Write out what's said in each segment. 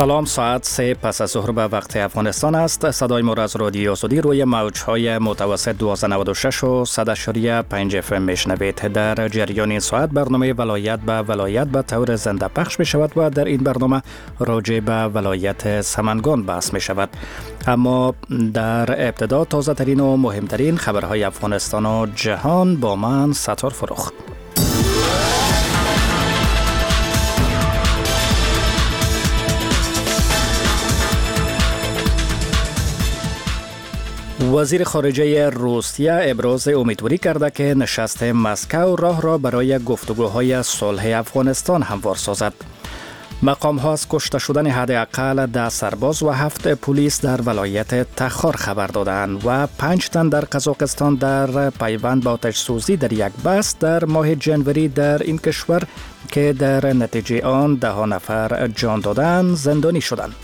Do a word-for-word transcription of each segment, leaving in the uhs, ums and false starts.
سلام، ساعت سه پس از ظهر به وقت افغانستان است. صدای ما را از رادیو آزادی روی موج‌های متوسط دویست و نود و شش و صد و پنج اف ام میشنوید. در جریان این ساعت برنامه ولایت به ولایت به طور زنده پخش می شود و در این برنامه راجع به ولایت سمنگان بحث می شود. اما در ابتدا تازه ترین و مهمترین خبرهای افغانستان و جهان با من ستار فروخ. وزیر خارجه روسیه ابراز امیدواری کرده که نشست مسکو راه را برای گفتگوهای صلح افغانستان هموار سازد. مقام ها از کشته شدن حداقل ده سرباز و هفت پلیس در ولایت تخار خبر دادند و پنج تن در قزاقستان در پیوند با آتش سوزی در یک بس در ماه جنوری در این کشور که در نتیجه آن ده نفر جان دادند زندانی شدند.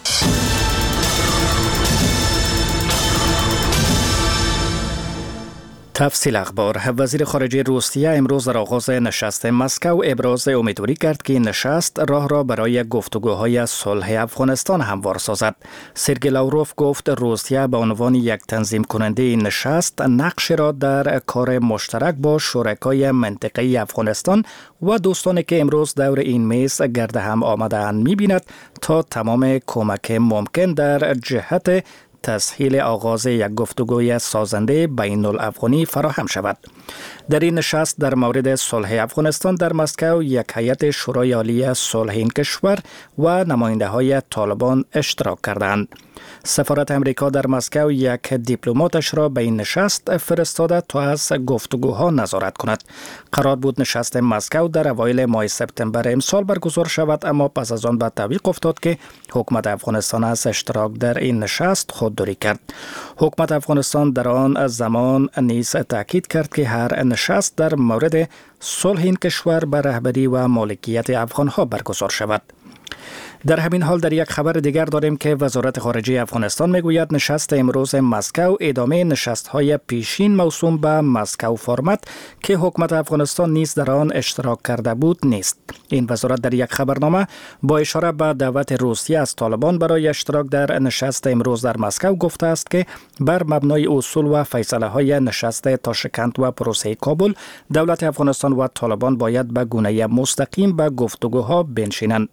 تفصیل اخبار. وزیر خارجه روسیه امروز در آغاز نشست مسکو ابراز امیدواری کرد که این نشست راه را برای گفتگوهای صلح افغانستان هموار سازد. سرگئی لاوروف گفت روسیه به عنوان یک تنظیم کننده این نشست نقش را در کار مشترک با شرکای منطقه‌ای افغانستان و دوستانی که امروز دور این میز گرد هم آمده‌اند می‌بیند تا تمام کمک ممکن در جهت تسهیل آغاز یک گفتگوی سازنده بین الافغانی فراهم شود. در این نشست در مورد صلح افغانستان در مسکو یک هیئت شورای عالی صلح این کشور و نماینده های طالبان اشتراک کردند. سفارت امریکا در مسکو یک دیپلماتش را به این نشست فرستاده تا از گفتگوها نظارت کند. قرار بود نشست مسکو در اوایل ماه سپتامبر امسال برگزار شود، اما پس از آن به تعویق افتاد که حکومت افغانستان از اشتراک در این نشست خودداری کرد. حکومت افغانستان در آن زمان نیز تاکید کرد که هر نشست در مورد صلح این کشور به رهبری و مالکیت افغانها برگزار شود. در همین حال در یک خبر دیگر داریم که وزارت خارجه افغانستان میگوید نشست امروز مسکو ادامه نشست‌های پیشین موسوم به مسکو فرمت که حکومت افغانستان نیز در آن اشتراک کرده بود نیست. این وزارت در یک خبرنامه با اشاره به دعوت روسیه از طالبان برای اشتراک در نشست امروز در مسکو گفته است که بر مبنای اصول و فیصله‌های نشست تاشکند و پروسه کابل، دولت افغانستان و طالبان باید به گونه مستقیم به گفتگوها بنشینند.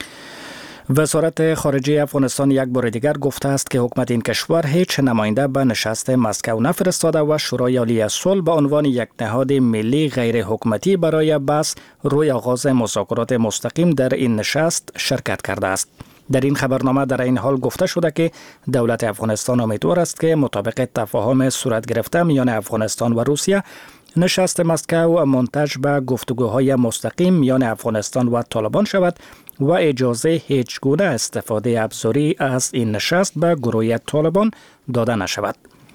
وزارت خارجه افغانستان یک بار دیگر گفته است که حکومت این کشور هیچ نماینده به نشست مسکو نفرستاده و شورای عالی صلح به عنوان یک نهاد ملی غیر حکومتی برای بحث روی آغاز مذاکرات مستقیم در این نشست شرکت کرده است. در این خبرنامه در این حال گفته شده که دولت افغانستان امیدوار است که مطابق تفاهم صورت گرفته میان افغانستان و روسیه، نشست مسکو منتج به گفتگوهای مستقیم میان افغانستان و طالبان شود و اجازه هیچ گونه استفاده ابزاری از این نشست به گروه طالبان داده نشود.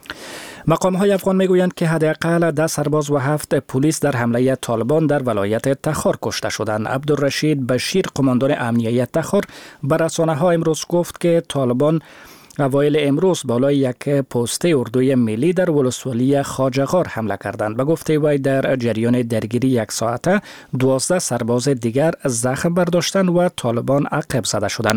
مقام های افغان میگویند که حداقل ده سرباز و هفت پلیس در حمله طالبان در ولایت تخار کشته شدند. عبدالرشید بشیر، قماندان امنیه تخار، به رسانه ها امروز گفت که طالبان اوایل امروز بالای یک پست اردوی ملی در ولسوالی خواجه‌غار حمله کردند. به گفته وی در جریان درگیری یک ساعته دوازده سرباز دیگر زخم برداشتند و طالبان عقب زده شدند.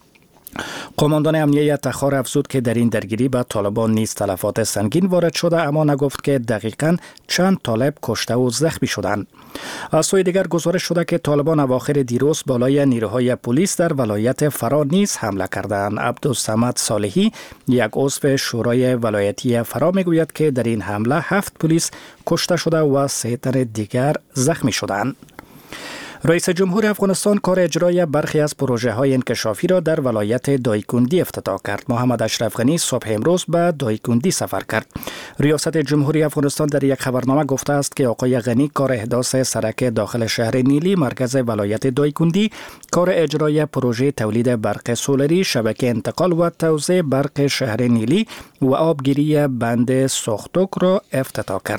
قماندان امنیه تخار افزود که در این درگیری به طالبان نیز تلفات سنگین وارد شده، اما نگفت که دقیقاً چند طالب کشته و زخمی شدند. از سوی دیگر گزارش شده که طالبان اواخر دیروز بالای نیروهای پلیس در ولایت فرا نیز حمله کردند. عبدالصمد صالحی، یک عضو شورای ولایتی فرا، میگوید که در این حمله هفت پلیس کشته شده و سه تن دیگر زخمی شدند. رئیس جمهور افغانستان کار اجرای برخی از پروژه های انکشافی را در ولایت دایکندی افتتاح کرد. محمد اشرف غنی صبح امروز به دایکندی سفر کرد. ریاست جمهوری افغانستان در یک خبرنامه گفته است که آقای غنی کار احداث سرک داخل شهر نیلی مرکز ولایت دایکندی، کار اجرای پروژه تولید برق سولری، شبکه انتقال و توزیع برق شهر نیلی و آبگیری بند سختوک را افتتاح کرد.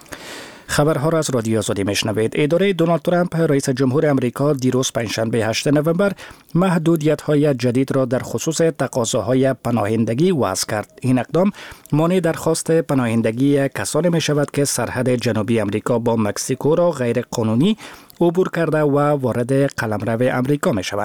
خبرها را از رادیو آزادی میشنوید. اداره دونالد ترامپ رئیس جمهور امریکا دیروز پنجشنبه هشتم نوامبر محدودیت‌های جدید را در خصوص تقاضاهای پناهندگی وضع کرد. این اقدام مانع درخواست پناهندگی کسانی می شود که سرحد جنوبی امریکا با مکزیکو را غیر قانونی عبور کرده و وارد قلمرو امریکا می شوند.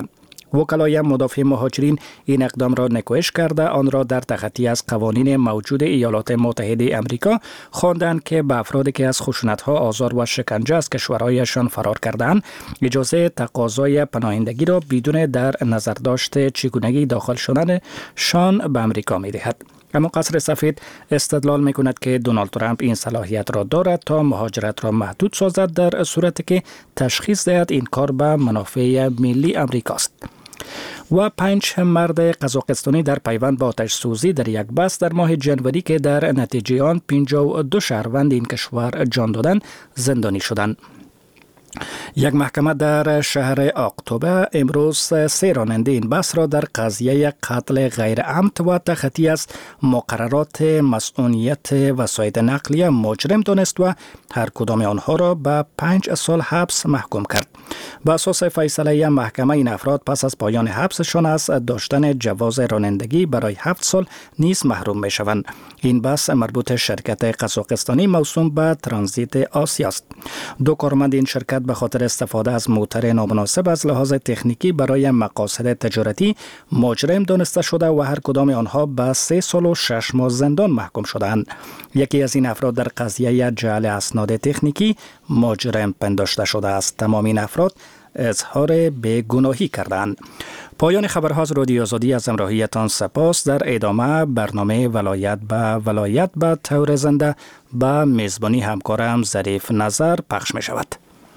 وکلای مدافع مهاجرین این اقدام را نکوهش کرده آن را در تخطی از قوانین موجود ایالات متحده آمریکا خواندند که به افرادی که از خشونت‌ها، آزار و شکنجه از کشورهایشان فرار کردند اجازه تقاضای پناهندگی را بدون در نظر داشت چگونگی داخل شدنشان به آمریکا می‌دهد. اما قصر سفید استدلال می کند که دونالد ترامپ این صلاحیت را دارد تا مهاجرت را محدود سازد در صورتی که تشخیص دهد این کار به منافع ملی امریکاست. و پنج مرد قزاقستانی در پیوند با آتش سوزی در یک بس در ماه جنوری که در نتیجه آن پنجاه و دو شهروند این کشور جان دادند زندانی شدند. یک محکمه در شهر اقتوبه امروز سه راننده این بس را در قضیه قتل غیر عمد و تخطی از مقررات مسئولیت وسایل نقلیه مجرم دانست و هر کدام آنها را به پنج سال حبس محکوم کرد. به اساس فیصله محکمه این افراد پس از پایان حبسشان از داشتن جواز رانندگی برای هفت سال نیز محروم می شوند. این بس مربوط شرکت قزاقستانی موسوم به ترانزیت آسیا است. دو کارمند این شرکت به خاطر استفاده از موتر نامناسب از لحاظ تکنیکی برای مقاصد تجارتی مجرم دانسته شده و هر کدام آنها به سه سال و شش ماه زندان محکوم شدند. یکی از این افراد در قضیه جعل اسناد تکنیکی مجرم پنداشته شده است. تمام این افراد اظهار بیگناهی کردند. پایان خبرها از رادیو آزادی از همراهیتان سپاس. در ادامه برنامه ولایت به ولایت به طور زنده به میزبانی همکارم ظریف نظر پخش می شود.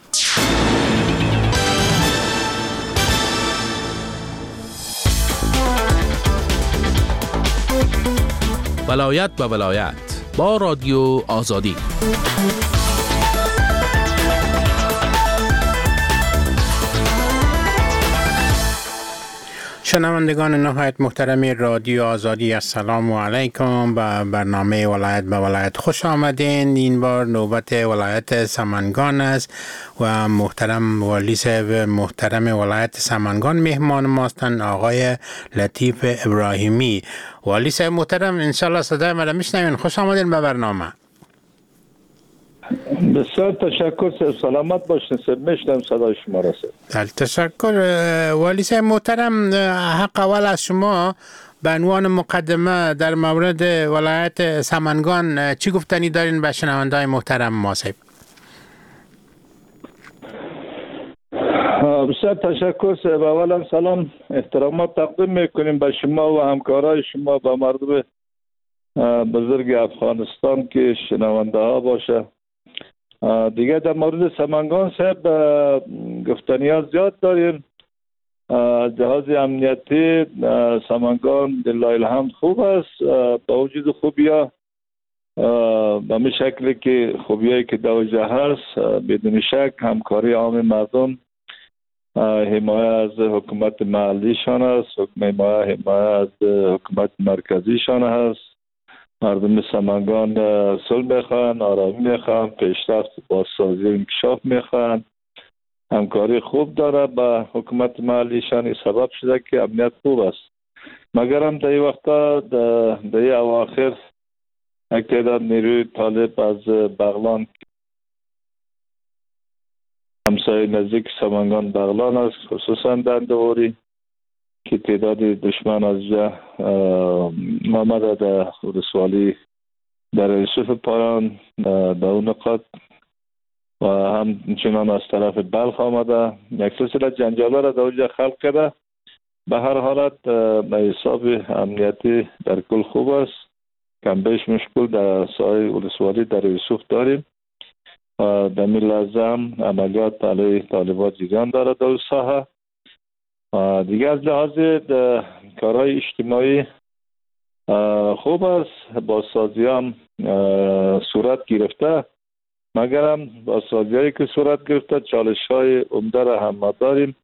ولایت به ولایت با رادیو آزادی. شنوندگان نهایت محترم رادیو آزادی، السلام علیکم. به برنامه ولایت به ولایت خوش آمدین. این بار نوبت ولایت سمنگان است و محترم والی صاحب محترم ولایت سمنگان مهمان ماستن، آقای لطیف ابراهیمی. والی صاحب محترم، انشالله صدای من میشنوین. خوش آمدین به برنامه. بسیار تشکر، سلامت باشین. میشنم صدای شما را. تشکر والی صاحب محترم. حق اول از شما به عنوان مقدمه در مورد ولایت سمنگان چی گفتنی دارین به شنونده‌های محترم ما صاحب؟ بسیار تشکر صاحب. اولا سلام احترامات تقدیم میکنیم به شما و همکارای شما، به مردم بزرگ افغانستان که شنونده ها باشه. دیگه در مورد سمنگان صاحب گفتنیات زیاد داریم. جهاز امنیتی سمنگان لله الحمد خوب است. با وجود خوبی ها به می شکلی که خوبی هایی که دوجه هست، بدون شک همکاری عام مردم، حمایه از حکومت محلیشان است، حمایه حمایه از حکومت مرکزیشان هست. مردم سمنگان صلح میخوان، آرامی میخوان، پیشرفت بازسازی و انکشاف میخوان. همکاری خوب داره با حکومت محلیشان. این سبب شده که امنیت خوب است. مگر هم در این وقتا در این اواخر یک تعداد نیروی طالب از بغلان، همسایه نزدیک سمنگان بغلان است، خصوصا در دوری که تعداد دشمن از جا آمده در ولسوالی در یوسف پایان در اون نقاط و همچنان از طرف بلخ آمده. یک سلسله جنجاله را در اونجا خلق کرده. به هر حالت به حساب امنیتی در کل خوب است. کم بیش مشکل در سایر ولسوالی در یوسف داریم. در می لازم عملیات علیه طالبان جریان دارد در ساحه. دیگه از لحاظ کارهای اجتماعی خوب است. بازسازی هم صورت گرفته، مگر هم بازسازی هایی که صورت گرفته چالش های عمده را هم ما داریم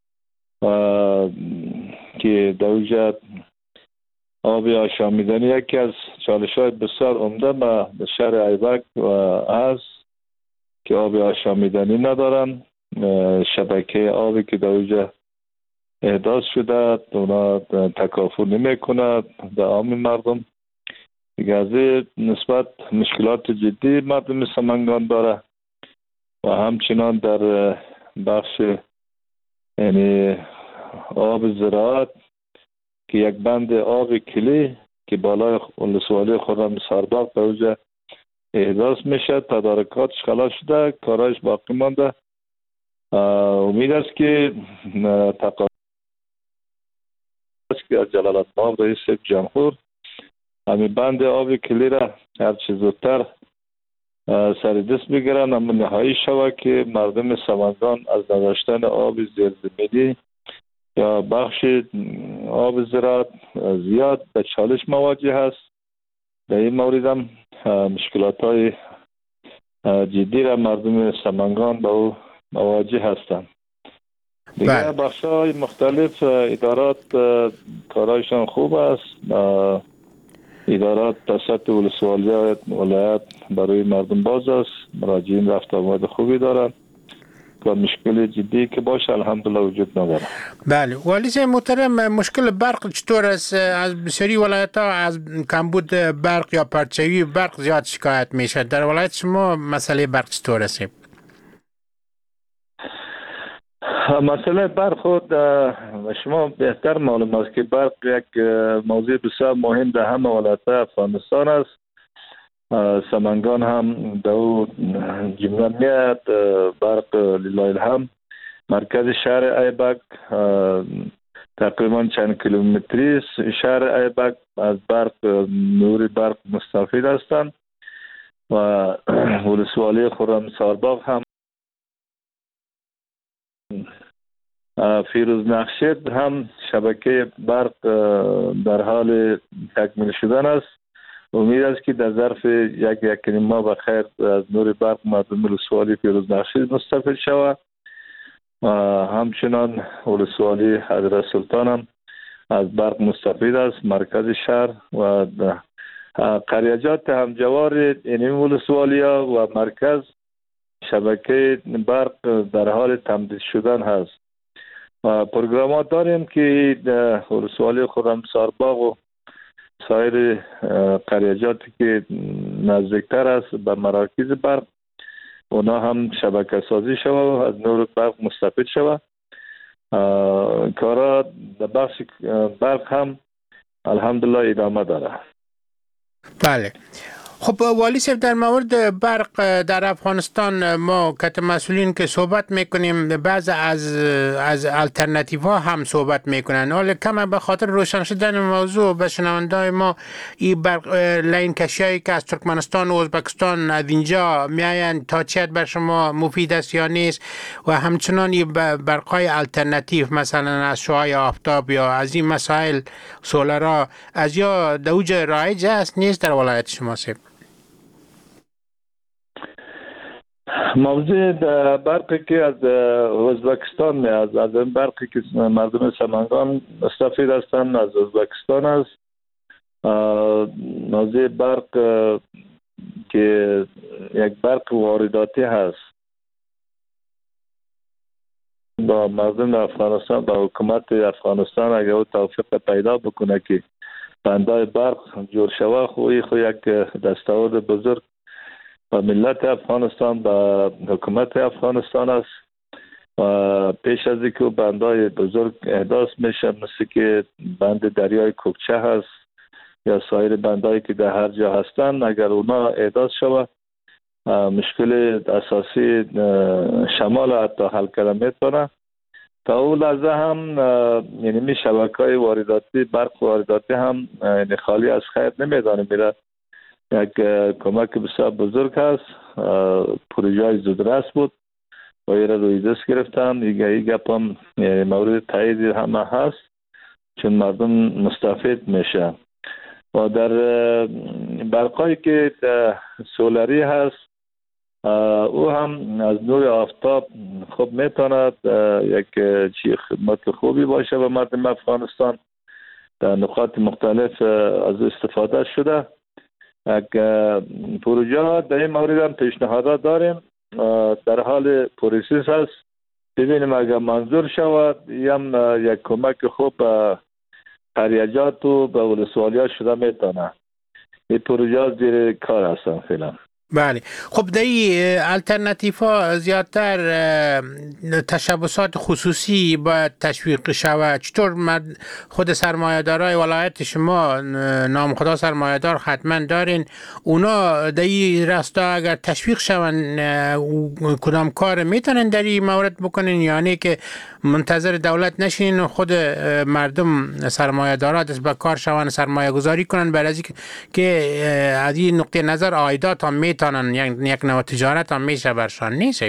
که در اونجا آب آشامیدنی یکی از چالش های بسیار عمده به شهر ایبک هست که آب آشامیدنی ندارن. شبکه آبی که در اونجا احداث شده اونا تکافل نمی کند در عام مردم. دیگه از نسبت مشکلات جدی مردم سمنگان داره و همچنان در بخش یعنی آب زراعت که یک بند آب کلی که بالای ولسوالی خرم سارباغ به اوجه احداث میشه. تدارکاتش خلاص شده، کارایش باقی مانده. امید است که تقاضا که از جلال الطماع رئیس جمهور همین بند آب کلی را هر چه زودتر سر دست بگیرن، اما نهایی شود که مردم سمنگان از نداشتن آب زیرزمینی یا بخش آب زراعت زیاد به چالش مواجه هست. در این مورد هم مشکلات های جدی را مردم سمنگان به او مواجه هستند. دیگه بخش های مختلف ادارات کارایشان خوب است. ادارات تسط ولسوالی ولایت برای مردم باز است، مراجعین رفت آمد خوبی دارند و مشکل جدی که باشه الحمدلله وجود نداره. بله والی صاحب محترم، مشکل برق چطور است؟ از بسیاری ولایت ها از کمبود برق یا پرچوی برق زیاد شکایت میشه. در ولایت شما مسئله برق چطور است؟ مسئله برق خود شما بهتر معلوم است که برق یک موضوع بسیار مهم در همه ولایت افغانستان است. سمنگان هم در او جمله میاد. برق لله الحمد مرکز شهر ایبک تقریبا چند کیلومتری است. شهر ایبک از برق نور برق مستفید هستند و ولسوالی خرم سارباغ هم فیروز نقشت هم شبکه برق در حال تکمیل شدن است. امید است که در ظرف یک یک ماه بخیر از نور برق مردم ولسوالی فیروز نقشت مستفید شود. همچنان ولسوالی حضرت سلطان هم از برق مستفید است. مرکز شهر و قریجات همجوار این ولسوالی ها و مرکز شبکه برق در حال تمدید شدن هست. پروگرامات داریم که ولسوالی خرم سارباغ و سایر قریجاتی که نزدیکتر است به مراکز برق اونا هم شبکه سازی شود و از نور برق مستفید شود. کارا در بخش برق هم الحمدلله ادامه داره. بله. خب والی صاحب، در مورد برق در افغانستان ما کت مسئولین که صحبت میکنیم بعض از از الٹرناتیو ها هم صحبت میکنن. حالا کم به خاطر روشن شدن موضوع به شنوندای ما این برق لین کشیایی که از ترکمنستان و ازبکستان از اینجا میاین تا چقدر بر شما مفید است یا نیست، و همچنان این برقای الٹرناتیو مثلا از شعاع آفتاب یا از این مسائل سولارا از یا دوج رایج است نیست در ولایت شما صاحب؟ موضوع برقی که از ازبکستان می از از این برقی که مردم سمنگان مستفید هستند از ازبکستان است. موضوع برق که یک برق وارداتی هست با مردم افغانستان، با حکومت افغانستان اگر او توفیق پیدا بکنه که بندای برق جور شوه، خوی خو یک دستاورد بزرگ و ملت افغانستان و حکومت افغانستان است. و پیش از اینکه بندای بزرگ احداث میشه مثل که بند دریای کوکچه هست یا سایر بندایی که در هر جا هستن، اگر اونا احداث شود مشکل اساسی شمال حتی حل کرده میتونه. تا اون لحظه هم یعنی می شبکه‌های وارداتی برق وارداتی هم یعنی خالی از خیر نمیدانه میره. یک کمک بسیار بزرگ هست. پروژه های زودرس بود و ایره روی دست گرفتن. دیگه ای گپ هم مورد تایید همه هست چون مردم مستفید میشه. و در برقایی که سولاری هست او هم از نور آفتاب خوب میتواند یک چی خدمت خوبی باشه و مردم افغانستان در نقاط مختلف از استفاده شده. یک پروژه در این مورد هم پیشنهادات داریم، در حال پروسس هست. ببینیم اگر منظور شود یم یک کمک خوب به قریجات و به ولسوالی ها شده میتونه. این پروژه زیر کار هستن فعلا. بله. خب در این الटरनेटिव ها زیادتر تشبسات خصوصی باید تشویق شود. چطور خود سرمایه‌دارای ولایت شما، نام خدا سرمایه‌دار حتما دارین، اونا در این راستا اگر تشویق شون کدام کار میتونن در این مورد بکنین، یعنی که منتظر دولت نشین و خود مردم سرمایه‌دارا دست به کار شون، سرمایه گذاری کنن برای از که از این نقطه نظر عایدات هم میتونن یک نوع تجارت هم میشه برشان، نیست؟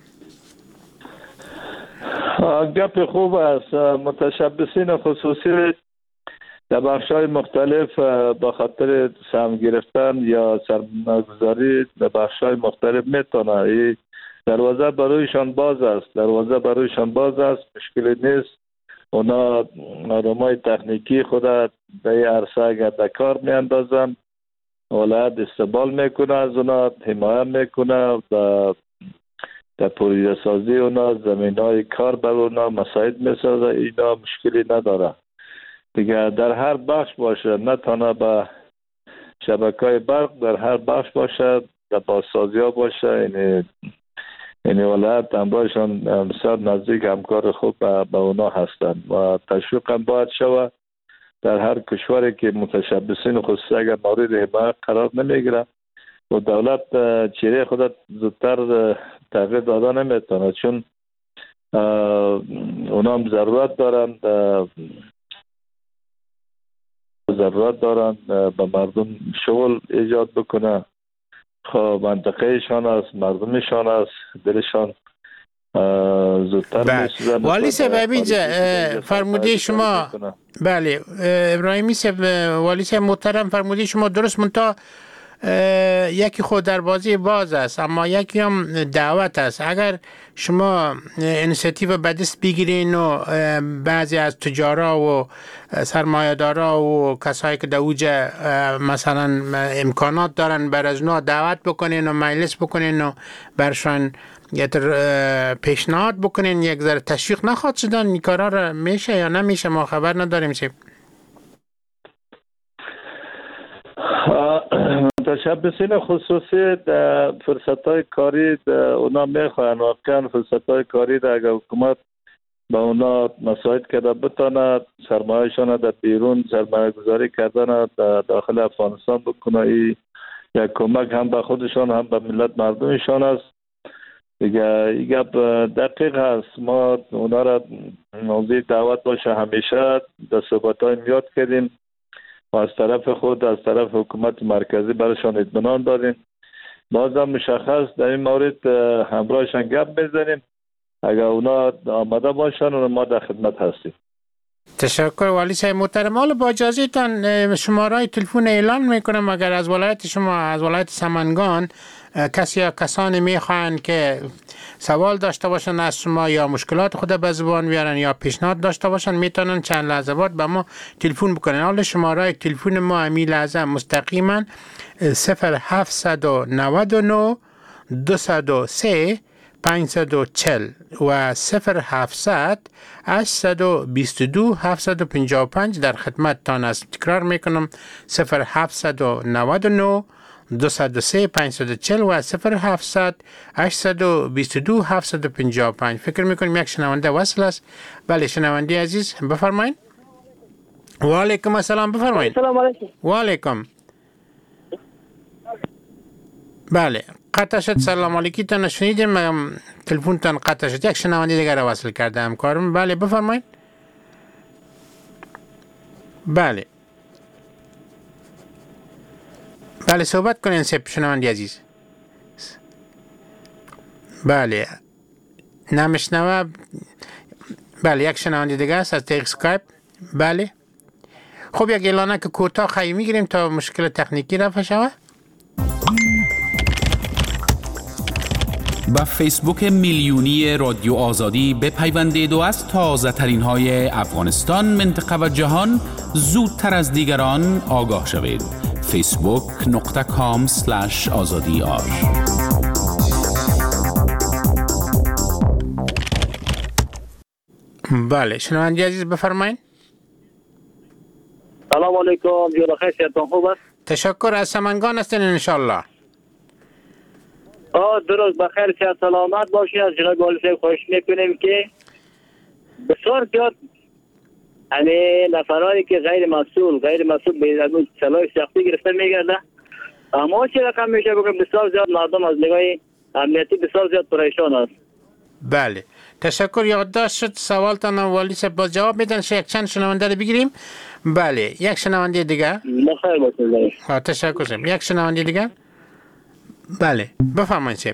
گپ خوب است. متشبثین خصوصی در بخش‌های مختلف با خاطر سهم گرفتن یا سرمایه‌گذاری در بخش‌های مختلف میتونن، دروازه برایشان باز است، دروازه برایشان باز است، مشکلی نیست. اونا آرامای تکنیکی خود در این عرصه اگر در کار میاندازن، ولایت استقبال میکنه، از اونا حمایت میکنه و در پروژه سازی اونا زمینای کار بر اونا مساعد میسازه، اینا مشکلی نداره دیگه. در هر بخش باشه، نه تنها به شبکه‌های برق، در هر بخش باشه، در بازسازی ها باشه، یعنی یعنی ولایت همراهشان بسیار نزدیک همکار خوب به اونا هستند و تشویق هم باید شود. در هر کشوری که متشبثین خصوصی اگر مورد حمایت قرار نمیگیره و دولت چیره خود زودتر تغییر دادن نمیتونه، چون اونا هم ضرورت دارن ضرورت دارن به مردم شغل ایجاد بکنه. خب منطقهشان است، مردمشان است، دلشان زودتر میسوزن. والی صاحب اینجا فرموده شما، بله ابراهیمی صاحب، والی صاحب محترم، فرموده شما درست، منتها یکی خود در بازی باز است اما یکی هم دعوت است. اگر شما اینیشیتیو به دست بگیرین و بعضی از تجارا و سرمایه‌دارا و کسایی که در اوجه مثلا امکانات دارن بر از نوع دعوت بکنین و مجلس بکنین و برشان یک پیشنهاد بکنین، یک ذره تشویق نخواد شدن، این کارا را میشه یا نمیشه ما خبر نداریم. چه متشبثین خصوصی در فرصت‌های کاری اونا میخواهن، واقعا فرصت‌های کاری در اگر حکومت با اونا مساعد کرده بتانه سرمایه‌شان در بیرون سرمایه گذاری کردن در داخل افغانستان بکنه، ای یک کمک هم به خودشان هم به ملت مردمشان است دیگه. این دقیق هست. ما اونا را موضوع دعوت باشه همیشه در صحبت‌های میاد کردیم و از طرف خود از طرف حکومت مرکزی برشان اطمینان دادیم. بازم مشخص در این مورد همراهشان گپ بزنیم، اگر اونا آماده باشن و ما در خدمت هستیم. تشکر والی صاحب محترم. حالا با اجازهتان شماره تلفن اعلان میکنم، اگر از ولایت شما، از ولایت سمنگان کسی یا کسانی میخوان که سوال داشته باشن از شما یا مشکلات خود به زبان بیارن یا پیشنهاد داشته باشن، میتونن چند لحظه بعد به ما تلفن بکنن. حالا شماره تلفن ما همین لحظه مستقیما صفر هفت نه نه دو صفر سه پانصد و چهل و صفر هفتصد هشتصد و بیست و دو هفتصد و پنجاه و پنج در خدمت تان است. تکرار میکنم صفر هفتصد و نود و نه دویست و سه پانصد و چهل و صفر هفتصد هشتصد و بیست و دو هفتصد و پنجاه و پنج. فکر میکنم یک شنونده وصل است. بله شنونده عزیز بفرمایید. و علیکم السلام، بفرمایید. سلام علیکم. و علیکم. بله قطع شد. سلام علیکی تا نشنیدیم، تلفن تان قطع شد. یک شنونده دیگر را وصل کرده همکارم. بله بفرمایید. بله بله صحبت کنین سب شنونده عزیز. بله نمیشنوه. بله یک شنونده دیگر است از طریق اسکایپ. بله خب یک اعلانه که کوتاه خواهی میگیریم تا مشکل تکنیکی رفع شود. با فیسبوک میلیونی رادیو آزادی بپیوندید و از تازه ترین های افغانستان، منطقه و جهان زودتر از دیگران آگاه شوید. فیسبوک نقطه کام سلش آزادی آر. بله شنونده عزیز بفرمایید. سلام علیکم. جور خیر، صحتون خوب است؟ تشکر. از سمنگان هستین انشالله. آه درست بخیر صحت سلامت باشین. از جناب والی صاحب خواهش میکنیم که بسیار زیاد یعنی نفرانی که غیر مسئول غیر مسئول به اون سلاح شخصی گرفته میگرده، اما چه رقم میشه بگم بسیار زیاد مردم از نگاه امنیتی بسیار زیاد پریشان است. بله تشکر. یادداشت شد سوالتان والی صاحب، باز جواب میدن. یک چند شنونده رو بگیریم. بله یک شنونده دیگه. بخیر باشید. ها تشکر شد. یک شنونده دیگه. بله بفرمایید صاحب.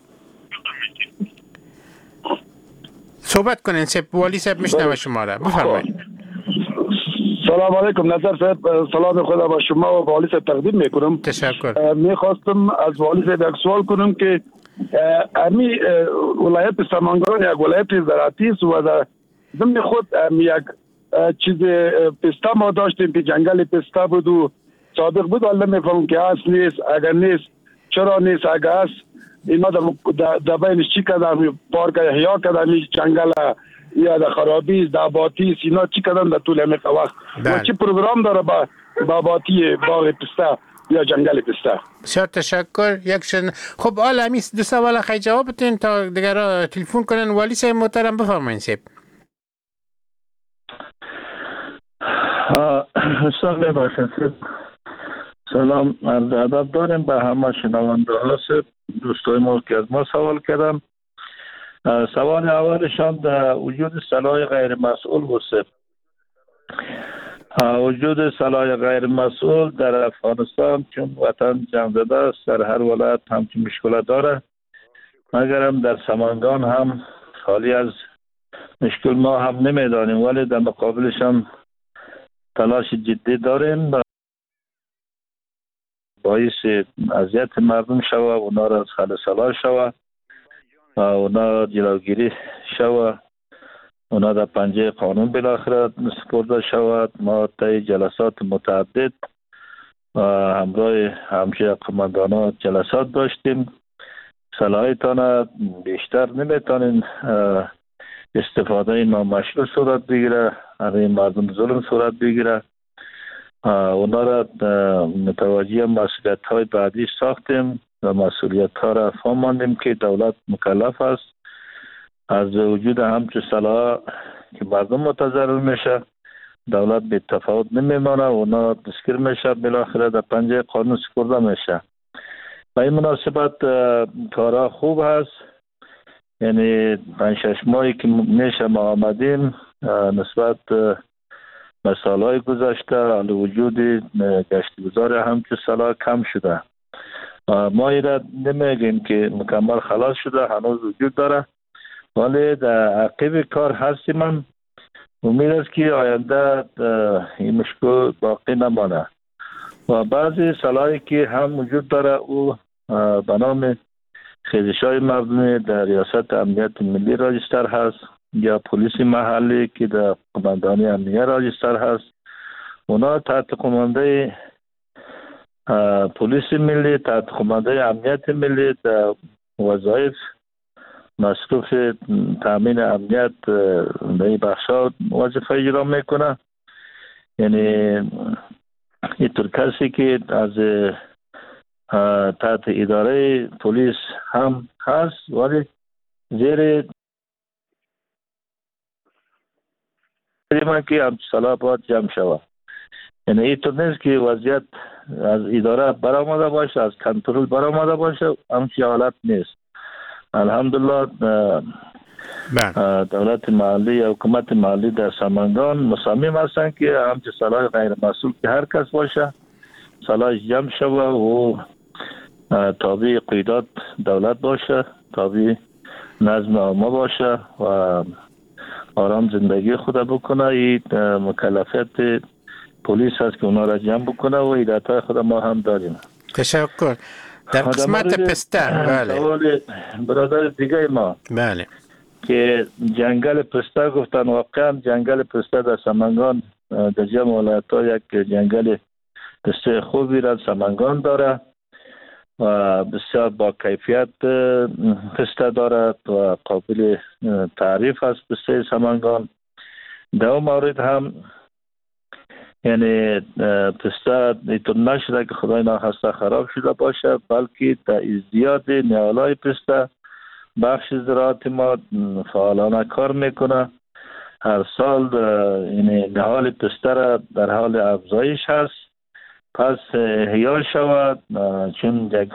صحبت کنین صاحب، والی صاحب میشنوه شما را. بفرمایید. سلام علیکم نظر صاحب، سلام خدا با شما و والی صاحب تقدیم میکنم. تشکر. میخواستم از والی صاحب یک سوال کنم که امی ولایت سمنگان یک ولایت زراعتی است و در ضمن خود یک چیز پسته ما داشتیم که جنگل پسته بود و صادق بود، ولی نمیفهمم که هست نیست. اگر نیست چرا نیست؟ اگر هست اینا در بینش چی کردن؟ پارک احیا کردن جنگل یا در خرابی است، در آبادی است؟ اینا چی کردن در طول همه وقت؟ و چی پروگرام داره با آبادی باغ پسته یا جنگل پسته؟ بسیار تشکر. یک شن... خب حالا همی دو سوال خیلی جواب بتین تا دیگر را تلفن کنن. والی صاحب محترم بفرمایید صاحب. سلام باشید. سلام عرض ادب داریم به همه شنونده ها. دوستای ما که از ما سوال کردم، سوال اولشان در وجود سلاح غیر مسئول بود. وجود سلاح غیر مسئول در افغانستان چون وطن جمع زده است، در هر ولایت همچین مشکلات داره. اگرم در سمنگان هم خالی از مشکل ما هم نمیدانیم، ولی در مقابلش هم تلاش جدی داریم باعث اذیت مردم شوه، اونا را از خل سلاح شوه، اونا جلوگیری شوه، اونا در پنجه قانون بالاخره سپرده شود. ما طی جلسات متعدد همراه همچه قماندانا جلسات داشتیم. صلاحیتان بیشتر نمیتونین استفاده نامشروع صورت بگیره، برای مردم ظلم صورت بگیره. اونا را متوجه مسئولیت های بعدی ساختیم و مسئولیت ها را فهماندیم که دولت مکلف است از وجود همچه سلاح که مردم متضرر میشه. دولت به تفاوت نمیمانه، اونا دستگیر میشه، بالاخره در پنجه قانون سپرده میشه. به این مناسبت کارا خوب هست. یعنی پنج شش ماهی که میشه ما آمدیم نسبت به سالهای گذشته حال وجود گشتگزار همچه سلاح کم شده. ما ایره نمیگیم که مکمل خلاص شده، هنوز وجود داره، ولی در عقب کار هستیم. من امید است که آینده این مشکل باقی نمانه. و بعضی سلاحی که هم وجود داره او به نام خیزش‌های مردمی در ریاست امنیت ملی راجستر هست یا پلیس محلی که در قماندانی امنیه راجستر هست. اونا تحت قمانده پلیس ملی، تحت قمانده امنیت ملی در وظایف مصروف تامین امنیت به این بخشا وظیفه اجرا میکنه. یعنی اینطور کسی که از تحت اداره پلیس هم هست ولی زیر من که هم سلاح باید جمع شود. یعنی اینطور نیست که وضعیت از اداره برآمده باشه، از کنترل برآمده باشه، همچی حالت نیست. الحمدلله دولت محلی یا حکومت محلی در سمنگان مصمم هستند که همچه سلاح غیر مسئول که هر کس باشه سلاح جمع شود و تابع قیادت دولت باشه، تابع نظم عامه باشه و آرام زندگی خود بکنه. این مکلفیت پلیس هست که اونا را جمع بکنه و ایداتای خود ما هم داریم. تشکر. در قسمت پسته بله برادر دیگه ما بله که جنگل پسته گفتن، واقعا جنگل پسته در سمنگان در جمع ولایت‌ها یک جنگل پسته خوبی را سمنگان داره و بسیار با کیفیت پسته دارد و قابل تعریف است پسته سمنگان. در اون مورد هم یعنی پسته اینطور نشده که خدای ناخواسته خراب شده باشه، بلکه در ازدیاد نهالای پسته بخش زراعت ما فعالانه کار میکنه. هر سال یعنی نهال پسته را در حال افزایش هست. پس احیا شود، چون یک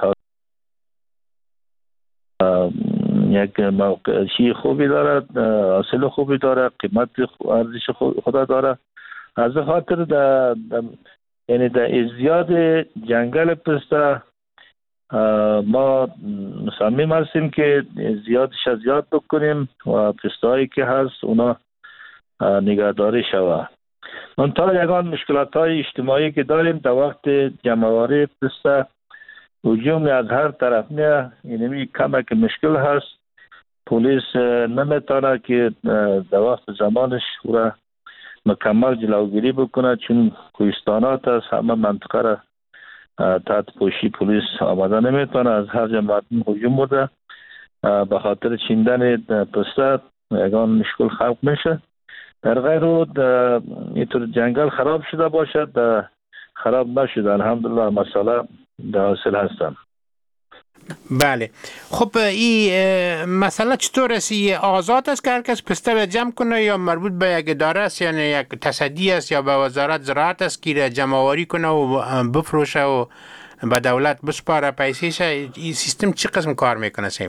یک موقعی خوبی دارد، حاصل خوبی دارد، قیمت ارزش خود دارد. از خاطر در یعنی در ازدیاد جنگل پسته ما مصمم هستیم که زیادش از زیاد بکنیم و پسته هایی که هست اونا نگهداری شود. منتها یگان مشکلات های اجتماعی که داریم در وقت جمع‌آوری پسته هجوم از هر طرف میه، یعنی کمک مشکل هست. پلیس نمیتونه که در وقت زمانش او مکمل جلوگیری بکنه، چون کوهستانات از همه منطقه را تحت پوشی پلیس آمده نمیتونه. از هر جا مردم هجوم بوده، به خاطر چیندن پسته یگان مشکل خلق میشه. در غیر او اینطور جنگل خراب شده باشد، خراب نشده. الحمدلله مسئله در حاصل هستم. بله. خب این مسئله چطور است؟ آزاد است که هر کس پسته را جمع کنه یا مربوط به یک اداره است، یعنی یک تصدی است یا به وزارت زراعت است که جمع آوری کنه و بفروشه و به دولت بسپاره پیسیش؟ این سیستم چی قسم کار میکنه صاحب؟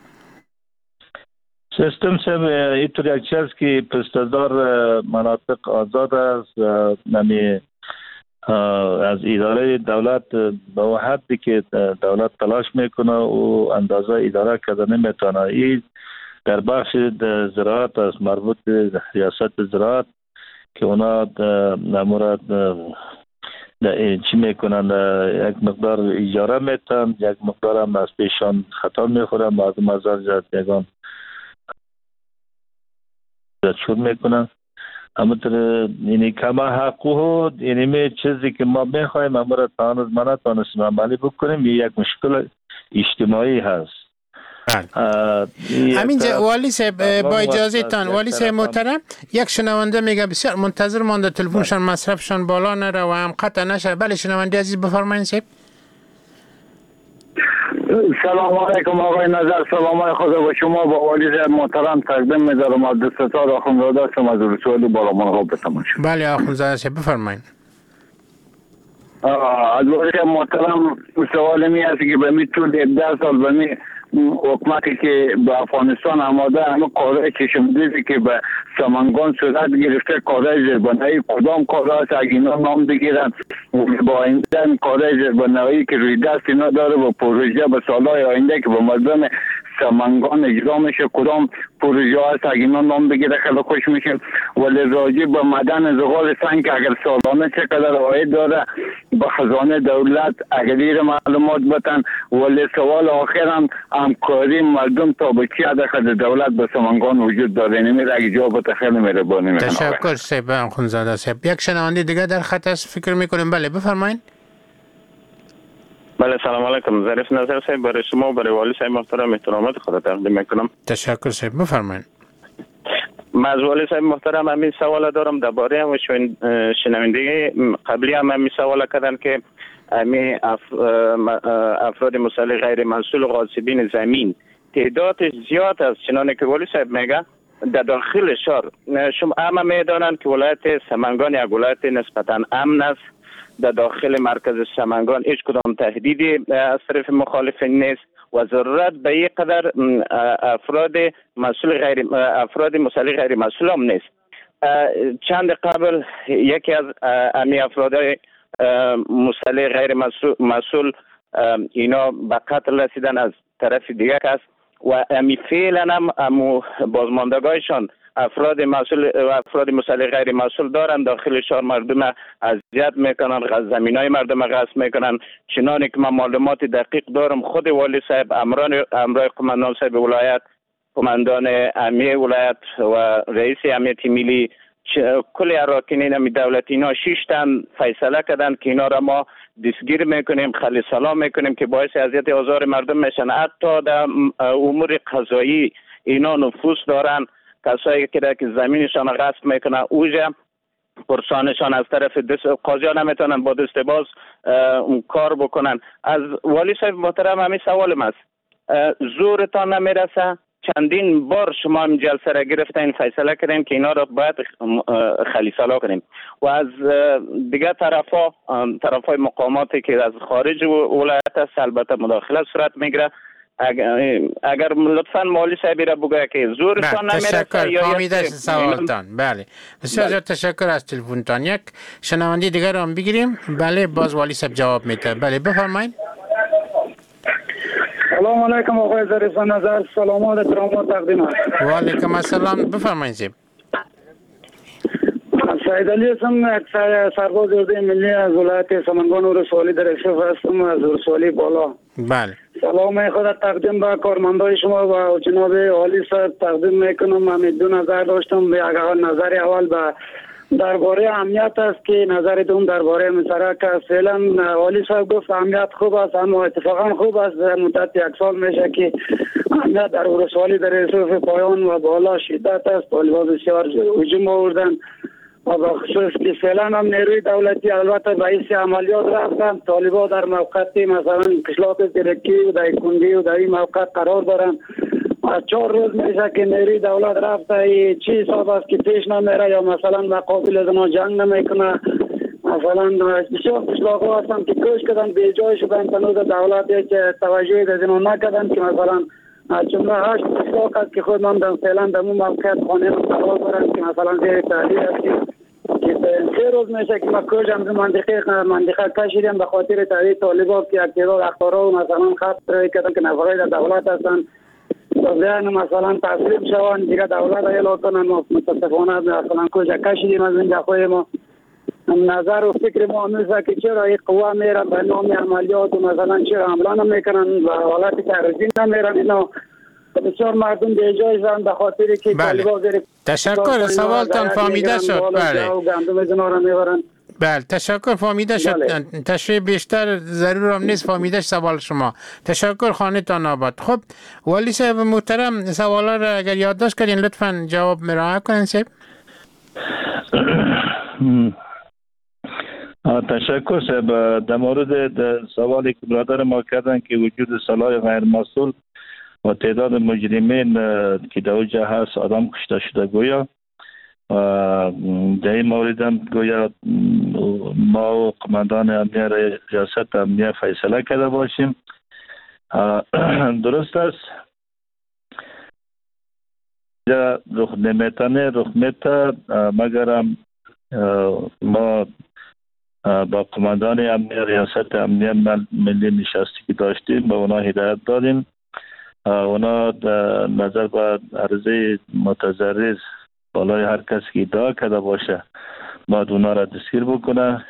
سیستم صاحب اینطور یک چیز که پسته دار مناطق آزاد است، نمی از اداره دولت به حدی که دولت تلاش میکنه و اندازه اداره کرده نمیتونه. این در بخش زراعت است، مربوط به ریاست زراعت که اونا نمورد چی میکنن، یک مقدار اجاره میتن، یک مقدار هم از پیشان خطا میخورن، مردم از جد یکان شد میکنن. همونطور یعنی کما حقوق یعنی چیزی که ما میخوایم امور تانوز ما نتانستیم عملی بکنیم، یک مشکل اجتماعی هست. همینجا والی صاحب با اجازه تان، والی صاحب محترم، یک شنونده میگه بسیار منتظر مانده تلفنشان مصرفشان بالا نره و هم قطع نشه. بله شنونده عزیز بفرمایید صاحب. سلام علیکم آقای نظر، سلام های خدا با شما. با والی صاحب محترم تقدیم می‌دارم از دستار آخوندزاده هستم از رسول بالامان خوب بتماشا. بله آخوندزاده صاحب بفرمایید. از والی صاحب محترم سوال می هست که به می طول هفده سال به می حکومتی که به افغانستان آماده همه کارهای چشمدیدی که به سمنگان صورت گرفته، کارهای زیربنایی کدام کارها است اگه اینا نام بگیرن با آینده کارهای زیربنایی که روی دست اینا داره و پروژه به سالهای آینده که به مردم سمنگان اجرا میشه کدام پروژه هست اگه اینا نام بگیره خیلی خوش میشه. ولی راجع به معدن زغال سنگ اگر سالانه چقدر عاید داره به خزانه دولت اگر دیر معلومات بتن. ولی سوال آخرم همکاری مردم تا به چی حد دولت به سمنگان وجود داره نمیره اگه جواب خیلی مهربانی میکنم. تشکر صاحب آخوندزاده صاحب. یک شنونده دیگه در خط است فکر میکنیم. بله بفرمایید. بله سلام علیکم. ظریف نظر صاحب برای شما و برای والی صاحب محترم احترامات خدا تقدیم میکنم. تشکر صاحب بفرمایید. من از والی صاحب محترم همین سوال دارم درباره هم شنونده قبلی هم همین سوال کردن که همین افراد مسلح غیر مسئول و غاصبین زمین تعداد زیاد است، چنانه که والی صاحب میگه در داخل شهر. شما همه میدانند که ولایت سمنگان یک ولایت نسبتا امن است. در داخل مرکز سمنگان هیچ کدام تهدیدی از طرف مخالفین نیست و ضرورت به یک قدر افراد مسئول غیر افراد مسلح غیر مسئول هم نیست. چند قبل یکی از امی افراد مسلح غیر مسئول اینا به قتل رسیدن از طرف دیگر است و امی فعلا هم امو بازماندگایشان افراد مسئول و افراد مسلح غیر مسئول دارن داخل شهر مردم اذیت میکنن، زمینای مردم غصب میکنن. چنانه که من معلومات دقیق دارم خود والی صاحب امران امرای قماندان صاحب ولایت، قماندان امنیه ولایت و رئیس امنیت ملی کل اراکینین امی دولتی اینا شش تن فیصله کردن که اینا را ما دستگیر میکنیم، خلی سلام میکنیم که باعث اذیت آزار مردم میشن. حتی در امور قضایی اینا نفوذ دارن، کسایی که که زمینشان غصب میکنن اوجا پرسانشان از طرف دست قاضیان نمیتونن با دست باز کار بکنن. از والی صاحب محترم همین سوالم است، زورتان نمیرسه؟ چندین بار شما هم جلسه را گرفتین فیصله کردین که اینا را باید خلیصلا کنیم و از دیگه طرفا طرفای مقاماتی که از خارج ولایت است البته مداخله صورت میگیره. اگر, اگر لطفا مالی صاحبی را بگه که زورتان نمیرسه. تشکر، فهمیده سوالتان. بله بسیار زیاد تشکر از تلفنتان. یک شنونده دیگر را هم بگیریم. بله باز والی صاحب جواب میده. بله بفرمایید. سلام علیکم آقای زریسان نظر، سلامات احترامات تقدیم است. و علیکم السلام، بفرمایید. سعید علی هستم، سرباز اردوی ملی از ولایت سمنگان و رسوالی در اشرف هستم، از رسوالی بالا. بله. سلام خود تقدیم به کارمندای شما و جناب عالی صاحب تقدیم میکنم. من دو نظر داشتم. به یک نظر اول به درباره امنیت است که نظر دوم درباره مشترک است. فعلا عالی صاحب گفت امنیت خوب است، اما اتفاقا خوب است. مدت یک سال میشه که امنیت در ولسوالی در اشرف پایان و بالا شدت است. طالبان بسیار هجوم آوردن و به خصوص که فعلا هم نیروی دولتی البته به حیث عملیات رفتن. طالبان در موقعیت مثلا قشلاق درکی و در کندی و در این موقع قرار دارن. چهار روز میشه که نیروی دولت رفته، چی حساب است که پیش نمیره یا مثلا مقابل از اونا جنگ نمیکنه. مثلا بسیار قشلاق ها هستن که کش کردن به جای شدن، تنوز دولت یک توجهی از اینا نکردن که مثلا جمله هشت قشلاق است که خود من در فعلا در اون موقعیت خانه هم قرار دارن که مثلا زیر تحلیل هستی که سه روز میشه که ما کجا هم منطقه منطقه کشیدیم به خاطر تحلیل طالبان که اکتیدار اخبارها و مثلا خط روی کردن که نفرهای در دولت هستن بزرگان مثلا تسلیم شوند دیگه دولت ایلا کنن. ما متاسفانه مثلا کجا کشیدیم از اینجا خوی ما نظر و فکر ما همیشه که چرا این قوا میرن به نام عملیات و مثلا چرا حمله نمیکنن و حالت تحریزی نمیرن. اینا بسیار مردم به جای زن به خاطر که طالبان بله. تشکر، سوالتان فهمیده شد. بله بله تشکر، فهمیده شد. تشریح بیشتر ضرور هم نیست، فهمیده سوال شما. تشکر، خانه تان آباد. خب والی صاحب محترم سوالا را اگر یادداشت کردین لطفا جواب مراجعه کنین صاحب. تشکر صاحب. در مورد سوالی که برادر ما کردن که وجود سلاح غیر مسئول و تعداد مجرمین که در اوجه هست آدم کشته شده گویا در این مورد هم گویا ما و قماندان امنیه ریاست امنیه فیصله کرده باشیم. درست است رخ نمیتنه رخ میته، مگر ما با قماندان امنیه ریاست امنیه ملی نشستی که داشتیم با اونا هدایت دادیم. اونا نظر به عرضه متضرر بالای هر کسی که ادعا کرده باشه باید اونا را دستگیر بکنه.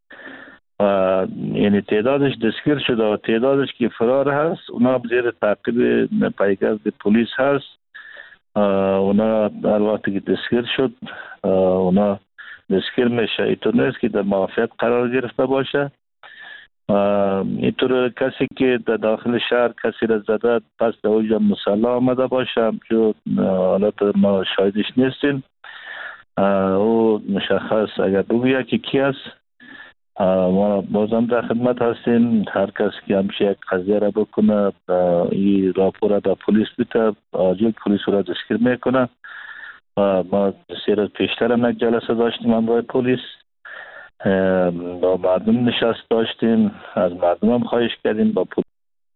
یعنی تعدادش دستگیر شده و تعدادش که فرار هست اونا زیر تعقیب پیگرد پلیس هست. اونا در وقتی که دستگیر شد اونا دستگیر میشه. اینطور نیست که در معافیت قرار گرفته باشه. اینطور کسی که در داخل شهر کسی را زده پس در اوجه مسلح آمده باشه جو حالت ما شاهدش نیستیم. او مشخص اگر بگویه که کی است ما بازم در خدمت هستیم. هر کسی که همشه یک قضیه را بکنه این راپور را به پلیس بیته آجیل پلیس را دستگیر میکنه. ما سه روز پیشتر هم یک جلسه داشتیم همراه پلیس با مردم نشست داشتیم، از مردم هم خواهش کردیم با پلیس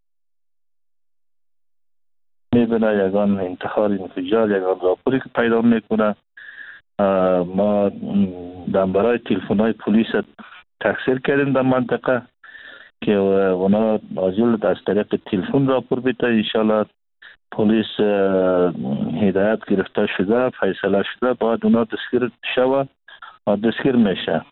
میبینه یگان انتحار انفجار یگان راپوری که پیدا میکنه. ما دنبرای تلفن های پلیس تقصیر کردیم در منطقه که اونا آجیل از طریق تلفن راپور بیده. انشاءالله پلیس هدایت گرفته شده فیصله شده باید اونا دستگیر شود و دستگیر میشه.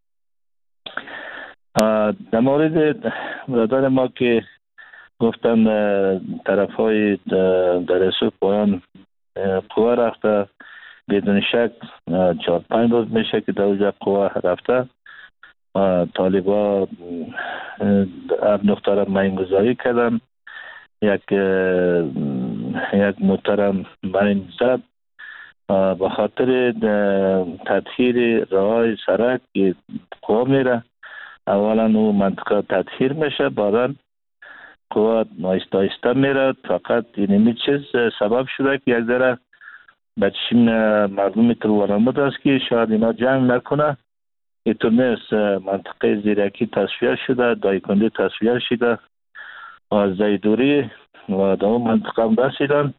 در مورد برادر ما که گفتن طرف های در رسول پایان قوه رفته، بدون شک چهار پنج روز میشه که در اوجه قوه رفته. طالبا هر نقطه را مهمگذاری کردن. یک یک محترم مرین زد به خاطر تطهیر راههای سرک که قوا میره، اولا اون منطقه تطهیر میشه، بعدا قوا آهسته آهسته میره. فقط اینمی چیز سبب شده که یک ذره به چشم مردم تر وارمود است که شاید اینا جنگ نکنه. اینطور نیست. منطقه زیرکی تصفیه شده، دایکنده تصفیه شده، از زیدوری و در اون منطقه هم رسیدن.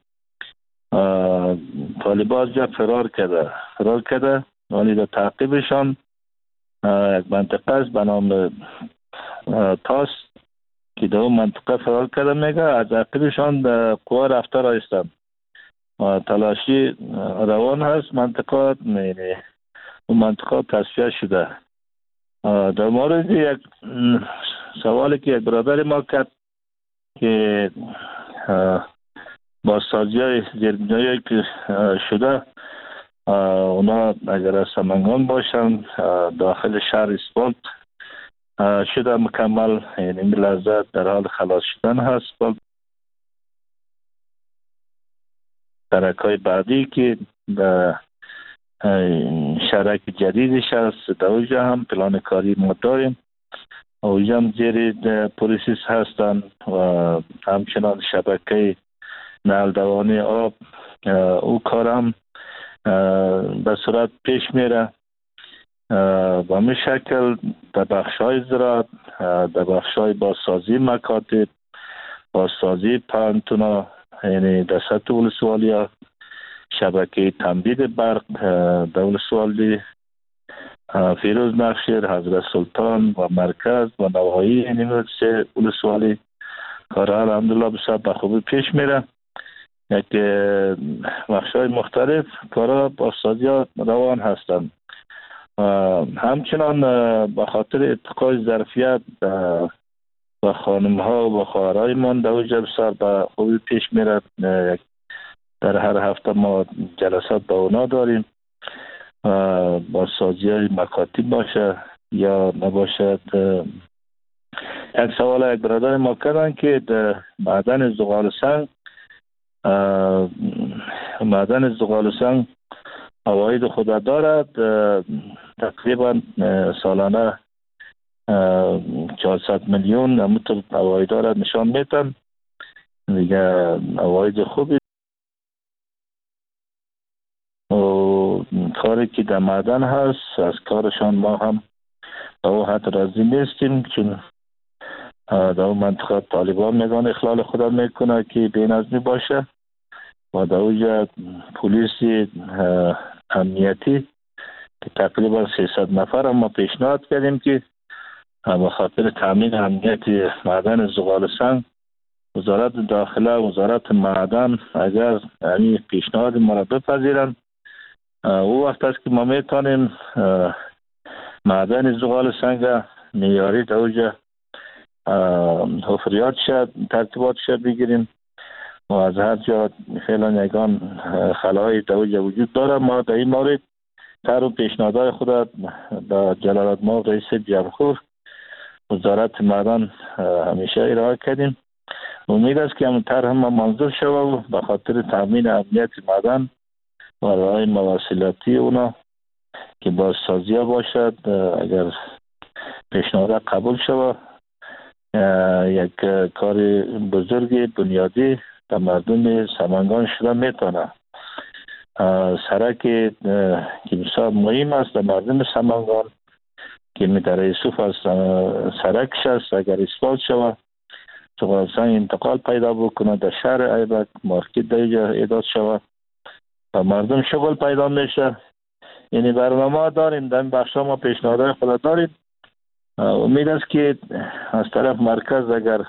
طالبان از جا فرار کرده فرار کرده ولی در تعقیبشان یک منطقه است به نام تاس که در اون منطقه فرار کرده. میگه از تعقیبشان قوا رفته رایستن، تلاشی روان هست. منطقه اون منطقه تصفیه شده. در مورد یک سوالی که یک برادر ما کرد که بازسازی های زیربنایی که شده، اونا اگر از سمنگان باشن داخل شهر اسفالت شده مکمل، یعنی لحظه در حال خلاص شدن هست. ترکای بعدی که شرک جدیدش هست، در اوجه هم پلان کاری ما داریم. اوجه هم زیر پروسس هستن و همچنان شبکه نل دوانی آب او کارم به صورت پیش میره. و همین شکل در بخشای زراعت، در بخشای بازسازی مکاتب، بازسازی پانتونا، یعنی در سطح ولسوالی ها، شبکه تمدید برق در ولسوالی فیروز نخشیر، حضرت سلطان و مرکز و نواحی، یعنی سه ولسوالی کارها الحمدلله بسیار به خوبی پیش میره. یک بخشای مختلف کارها بازسازی ها روان هستند. همچنان به خاطر ارتقای ظرفیت و خانم ها و خواهرای من در اوج بسیار به خوبی پیش میره. در هر هفته ما جلسات با اونا داریم. بازسازی های مکاتب باشه یا نباشد. یک سوال یک برادر ما کردن که معدن زغال سنگ معدن زغال سنگ عواید خود دارد. تقریبا سالانه چهارصد میلیون همونطور عواید دارد نشان میتن. دیگه عواید خوبی و کاری که در معدن هست از کارشان ما هم به او حد راضی نیستیم، چون در اون منطقه طالبان میدان اخلال خدا میکنه که بینظمی باشه و در اوجه پولیس امنیتی که تقریبا سیصد نفر هم ما پیشنهاد کردیم که به خاطر تامین امنیت معدن زغال سنگ وزارت داخله و وزارت معدن اگر همین پیشنهاد ما را بپذیرن، او وقت است که ما میتونیم معدن زغال سنگ معیاری در اوجه حفریات شد ترتیبات شد بگیریم و از هر جا فعلا یگان خلاهای در اوجه وجود داره. ما در این مورد تر و پیشنهادهای خود به جلالت ما رئیس جمهور وزارت معدن همیشه ارائه کردیم. امید است که همون طرح ما منظور شود و به خاطر تامین امنیت معدن و راه مواصلاتی اونا که بازسازی ها باشد، اگر پیشنهاد قبول شود یک کار بزرگ بنیادی در مردم سمنگان شده میتونه. سرک که بسیار مهم است در مردم سمنگان که در یوسف از سرکش است، اگر اسفالت شود زغال سنگ انتقال پیدا بکنه در شهر ایبک، مارکت در اینجا ایجاد شود و مردم شغل پیدا میشه. یعنی برنامه داریم، در این بخش ما پیشنهادهای خود داریم. امید است که از طرف مرکز اگر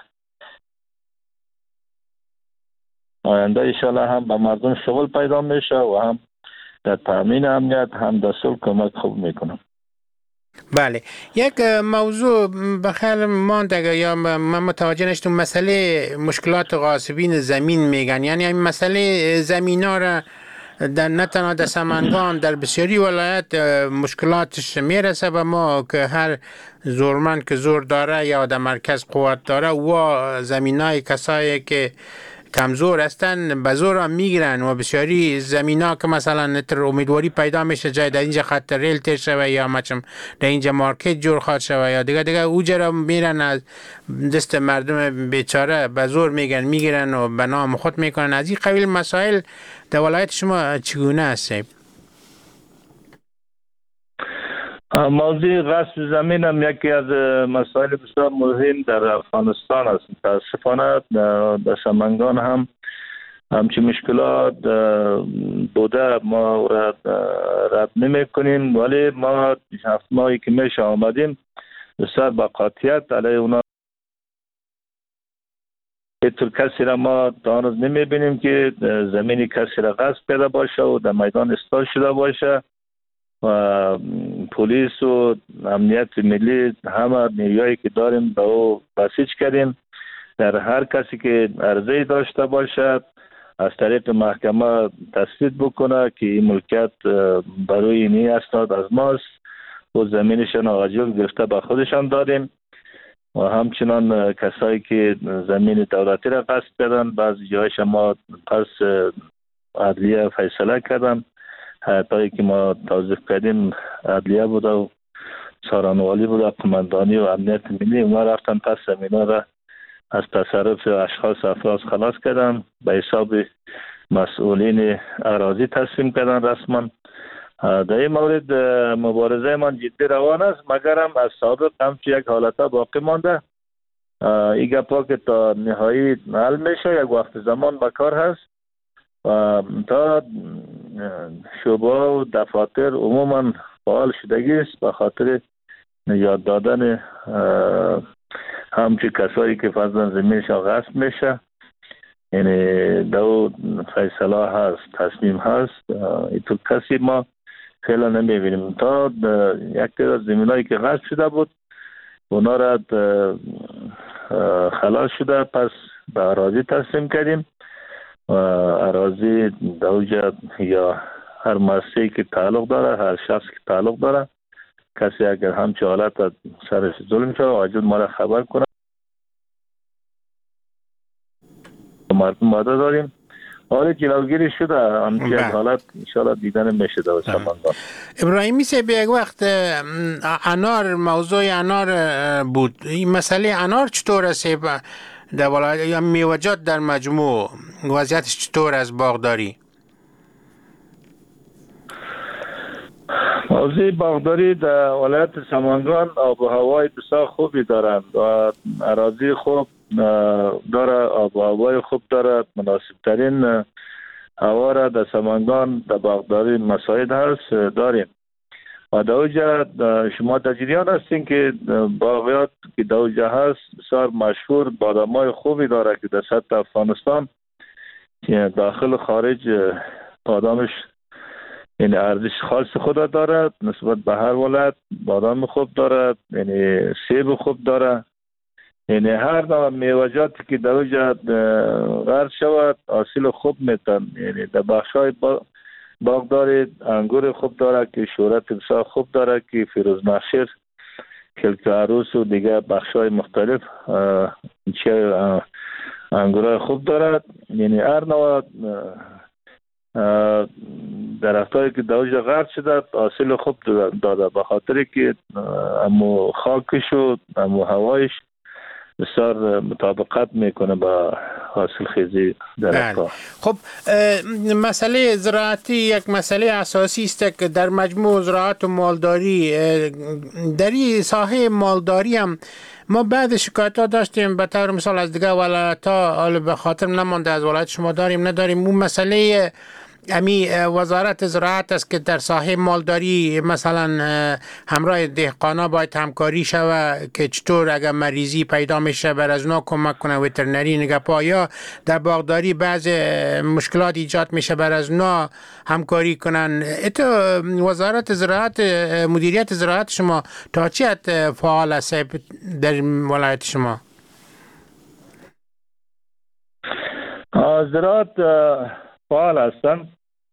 آینده انشاءالله هم به مردم شغل پیدا میشه و هم در تامین امنیت هم در صلح کمک خوب میکنم. بله، یک موضوع بخیر مانده یا من متوجه نشدم، مسئله مشکلات غاصبین زمین میگن، یعنی این مسئله زمین ها را در نه تنها در سمنگان در بسیاری ولایت مشکلاتش میرسه و ما که هر زورمند که زور داره یا در مرکز قوت داره و زمین های کسایی که کمزور هستن به زور هم میگیرن و بسیاری زمینا که مثلا تر امیدواری پیدا میشه جای در اینجا خط ریل تیر شوه یا مچم در اینجا مارکت جور خواد شوه یا دیگه دیگه اوجه را میرن از دست مردم بیچاره به زور میگن میگیرن و به نام خود میکنن. از این قبیل مسائل در ولایت شما چگونه است؟ موضوع غصب زمین هم یکی از مسائل بسیار مهم در افغانستان است. متاسفانه در سمنگان هم همچین مشکلات بوده، ما رد, رد نمی کنیم، ولی ما هفت ماهی که میشه آمدیم بسیار با قاطعیت علیه اونا اینطور کسی را ما دانست نمی بینیم که زمینی کسی را غصب کرده باشه و در میدان استاد شده باشه و پلیس و امنیت ملی همه نیرویی که داریم به او بسیج کردیم. در هر کسی که عرضه داشته باشد از طریق محکمه تثبیت بکنه که این ملکیت برای اینی اسناد از ماست و زمینشان آجیل گرفته به خودشان دادیم و همچنان کسایی که زمین دولتی را غصب کردن بعضی جایش ما پس عدلیه فیصله کردن. حتی که ما توضیح کردیم عدلیه بوده و سارانوالی بوده، قماندانی و امنیت ملی، اونا رفتن پس زمینا را از تصرف اشخاص افراد خلاص کردن، به حساب مسئولین اراضی تسلیم کردن رسما. در این مورد مبارزه من جدی روان است، مگر هم از سابق همچه یک حالت باقی مانده. این گپا که تا نهایی حل میشه یک وقت زمان بکار هست و تا شعبه و دفاتر عموما فعال شدگی است به خاطر یاد دادن همچه کسایی که فضلا زمینشان غصب میشه. یعنی دو فیصله هست، تصمیم هست، اینطور کسی ما خیلی نمیبینیم. تا یک تعداد زمینایی که غصب شده بود اونا را خلاص شده پس به اراضی تسلیم کردیم. اراضی دوجه یا هر مؤسسه‌ای که تعلق داره، هر شخص که تعلق داره، کسی اگر همچه حالت سرش ظلم شده واجب ما را خبر کنه. مردم ماده داریم حالی جلوگیری شده همچه حالت انشاءالله دیدن میشه در سمنگان. ابراهیمی صاحب یک وقت انار، موضوع انار بود، این مسئله انار چطور است در ولایت یا میوجات در مجموع وضعیتش چطور از باغداری؟ موضوع باغداری در ولایت سمنگان آب و هوای بسیار خوبی دارند و اراضی خوب داره، آب و هوای خوب داره. مناسب ترین هوا را در سمنگان در باغداری مساعد هست داریم و در اوجه شما در جریان هستین که باغیات که در اوجه هست بسیار مشهور بادامای خوبی داره که در سطح افغانستان داخل و خارج بادامش یعنی ارزش خاص خود دارد نسبت به هر ولایت. بادام خوب دارد، یعنی سیب خوب داره، یعنی هر نوع میوجاتی که در اوجه غرد شود حاصل خوب میتن. یعنی در بخشای با باغ دارید، انگور خوب داره که شهرت بسیار خوب داره که فیروز نخشیر، کلک عروس و دیگه بخشای مختلف چه انگورای خوب دارد. یعنی هر نوع درختایی که دوجه غرد شده حاصل خوب داده به خاطر که امو خاکش و امو هوایش بسیار مطابقت میکنه با حاصل خیزی درخت‌ها. خب مسئله زراعتی یک مسئله اساسی است که در مجموع زراعت و مالداری، در این ساحه مالداری هم ما بعد شکایت ها داشتیم به طور مثال از دیگه ولایت ها، حالا به خاطر نمانده از ولایت شما داریم نداریم. اون مسئله امی وزارت زراعت است که در ساحه مالداری مثلا همراه دهقانا باید همکاری شوه که چطور اگر مریضی پیدا میشه بر از اونا کمک کنه، وترنری نگهبان، یا در باغداری بعض مشکلات ایجاد میشه بر از اونا همکاری کنن. اتو وزارت زراعت، مدیریت زراعت شما تا چی حد فعال است در ولایت شما؟ زراعت فعال هستن.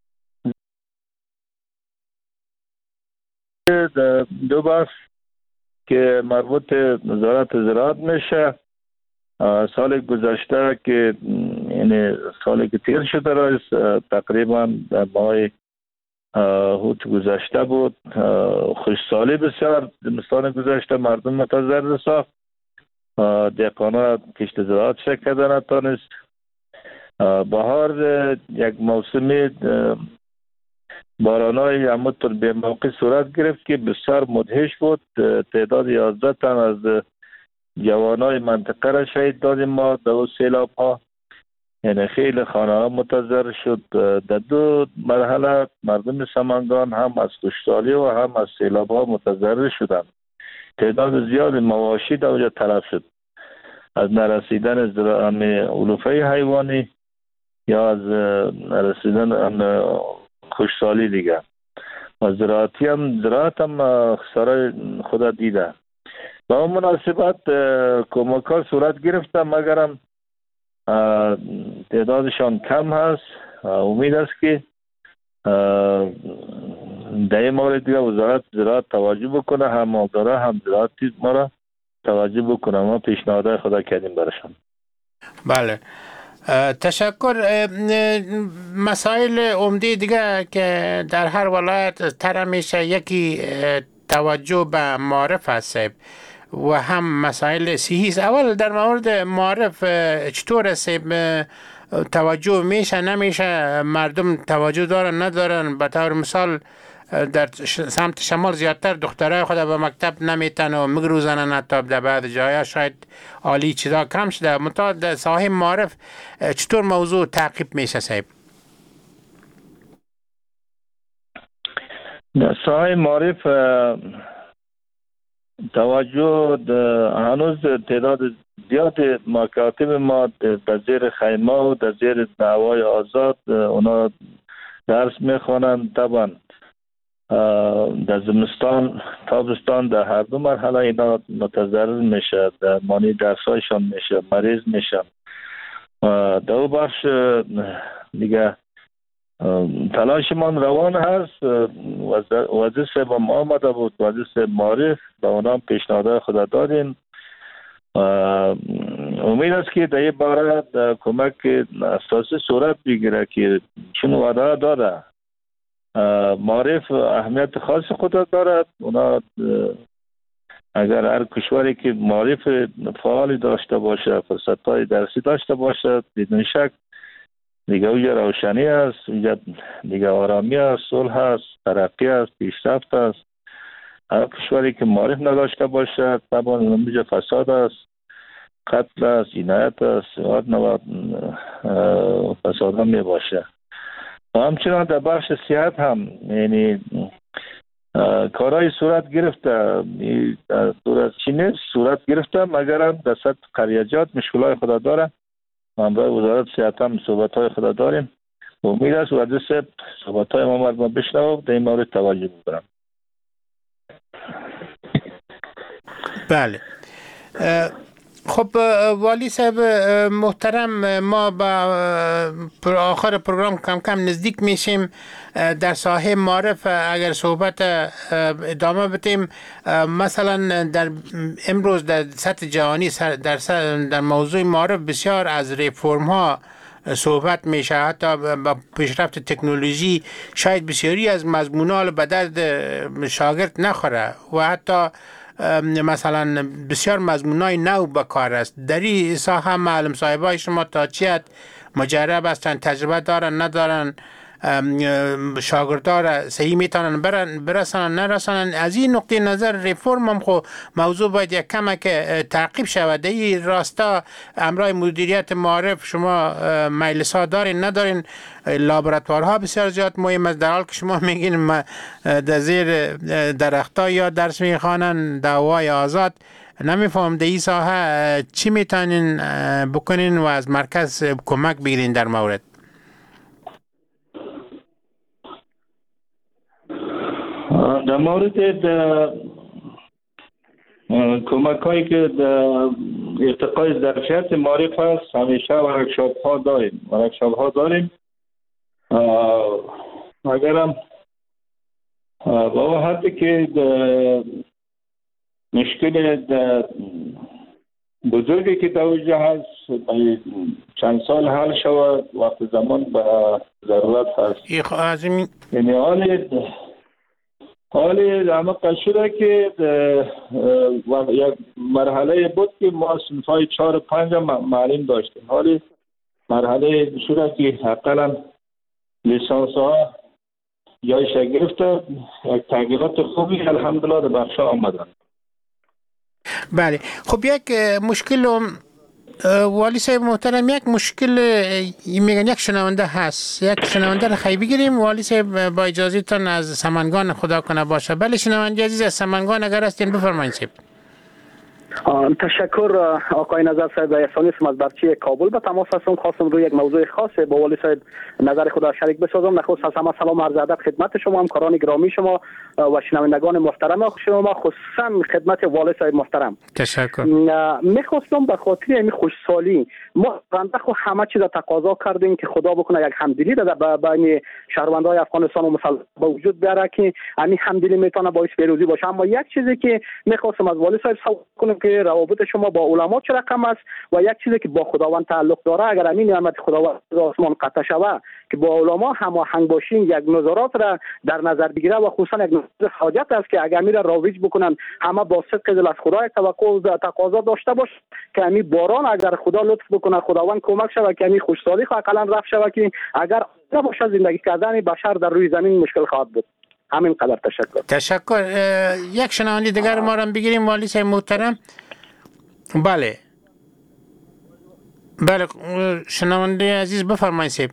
دو بخش که مربوط وزارت زراعت میشه، سال گذشته که این سالی که تیر شده رئیس تقریبا در ماه هوت گذشته بود. خوشسالی بسیار زمستان گذشته مردم متضرر ساخت. دهقانا کشت زراعت شکل نتانست. بهار یک موسمی بارانای همونطور به موقع صورت گرفت که بسیار مدهش بود. تعداد یازده تن از جوانای منطقه را شهید دادیم ما در اون سیلاب ها. یعنی خیلی خانه ها متضرر شد. در دو مرحله مردم سمنگان هم از کشتاری و هم از سیلاب ها متضرر شدند. تعداد زیاد مواشی در اونجا تلف شد، از نرسیدن علوفه حیوانی یا از نرسیدن خوشسالی دیگه. و زراعتی هم زراعت هم خساره خود دیده. با اون مناسبت کمک ها صورت گرفته مگر هم تعدادشان کم هست. امید است که در این مورد دیگه وزارت زراعت توجه بکنه، هم مالداره هم زراعتی ما را توجه بکنه. ما پیشنهادهای خدا کردیم برشان. بله تشکر. مسائل عمده دیگه که در هر ولایت تر میشه، یکی توجه به معارف هست و هم مسائل صحی است. اول در مورد معارف چطور است؟ توجه میشه نمیشه؟ مردم توجه دارن ندارن؟ به طور مثال در سمت شمال زیادتر دخترای خود به مکتب نمیتن و مگروزن، حتی در بعض جایا شاید عالی چیزا کم شده. منتها در ساحه معارف چطور موضوع تعقیب میشه صاحب؟ در ساحه معارف توجه هنوز تعداد زیاد مکاتب ما در زیر خیمه و در زیر دعوای آزاد اونا درس میخوانند. طبعا در زمستان تابستان در هر دو مرحله اینا متضرر میشه، در مانی درسایشان میشه، مریض میشن. در او بخش دیگه تلاش من روان هست. وزیر صاحب هم آمده بود، وزیر صاحب معارف به اونا پیشنهادهای خدا دادیم. امید است که در این باره کمک اساسی صورت بگیره که چون وعده داده. معارف اهمیت خاص خود دارد. اونا اگر هر کشوری که معارف فعالی داشته باشه، فرصت‌های درسی داشته باشه، بدون شک دیگه اونجا روشنی است، اونجا دیگه آرامی است، صلح است، ترقی است، پیشرفت است. هر کشوری که معارف نداشته باشه طبعا اونجا فساد است، قتل است، جنایت است، هر نوع فساد هم می باشه. و همچنان در بخش صحت هم یعنی کارهای صورت گرفته، صورت چی نیست صورت گرفته، مگر هم در سطح قریجات مشکلات خدا داره. من با وزارت صحت هم صحبت های خدا داریم. امید است وزیر صاحب صحبت های ما مردم بشنوه در این مورد توجه بکنم. بله. خب والی صاحب محترم، ما با آخر پروگرام کم کم نزدیک میشیم. در ساحه معارف اگر صحبت ادامه بدیم، مثلا در امروز در سطح جهانی در در موضوع معارف بسیار از ریفورم ها صحبت میشه. حتی با پیشرفت تکنولوژی شاید بسیاری از مضمونات به درد شاگرد نخوره و حتی مثلا بسیار مضمونای نو به کار است. در این ساحه معلم صاحبای شما تا چی حد مجرب هستن، تجربه دارن ندارن، شاگردار صحیح میتونن برسانن نرسانن؟ از این نقطه نظر ریفورم هم خو موضوع باید یک کمک تعقیب شود. در این راستا امرای مدیریت معارف شما مجلس ها دارین ندارین؟ لابراتوارها بسیار زیاد مهم است. در حال که شما میگین در زیر درختها یا درس میخوانن دعوای آزاد، نمیفهم در این ساحه چی میتونین بکنین و از مرکز کمک بگیرین در مورد؟ در مورد کمک هایی که در ارتقای ظرفیت معارف هست همیشه ورکشاپ ها داریم ورکشاپ ها داریم اگرم با حدی که مشکل بزرگی که توجه هست چند سال حل شود وقت زمان به ضرورت هست. یعنی حال حال همه قشره که یک مرحله بود که ما صنفای چهار و پنج معلم داشتیم. حالی مرحله شده که حقلا لیسانس ها جایش گرفته، یک تغییرات خوبی الحمدلله در بخش آمدن. بله خب یک مشکل والی صاحب محترم، یک مشکل میگن یک شنونده هست، یک شنونده رو خیلی بگیریم. والی صاحب با اجازه تان از سمنگان خدا کنه باشه. بله شنونده عزیز از سمنگان اگر هستین بفرمایید صاحب. تشکر آقای نظر صاحب. احسان اسم از برچی کابل به تماس هستم. خواستم روی یک موضوع خاص با والی صاحب نظر خود شریک بسازم. نخست از همه سلام عرض ادب خدمت شما، همکاران گرامی شما و شنوندگان محترم شما، خصوصا خدمت والی صاحب محترم. تشکر. میخواستم به خاطر این خوشسالی ما بنده خو همه چیز تقاضا کردیم که خدا بکنه یک همدلی در بین شهروندان افغانستان و مسلمان به وجود بیاره که همین همدلی میتونه باعث پیروزی باشه. اما یک چیزی که میخواستم از والی صاحب سوال کنم که روابط شما با علما چه رقم است و یک چیزی که با خداوند تعلق داره، اگر همین نعمت خداوند آسمان قطع شود که با علما هماهنگ باشین، یک نظارات را در نظر بگیره و خصوصا یک نظر حاجت است که اگر میره راویج بکنن همه با صدق دل از خدا توقع تقاضا داشته باش که همین باران اگر خدا لطف بکنه خداوند کمک شود که همین خوشسالی حداقل رفت شود که اگر نباشه زندگی کردن بشر در روی زمین مشکل خواهد بود. همین قدر. تشکر. تشکر. یک شنونده دیگر ما را بگیریم والی صاحب محترم. بله بله شنونده عزیز بفرمایید صاحب.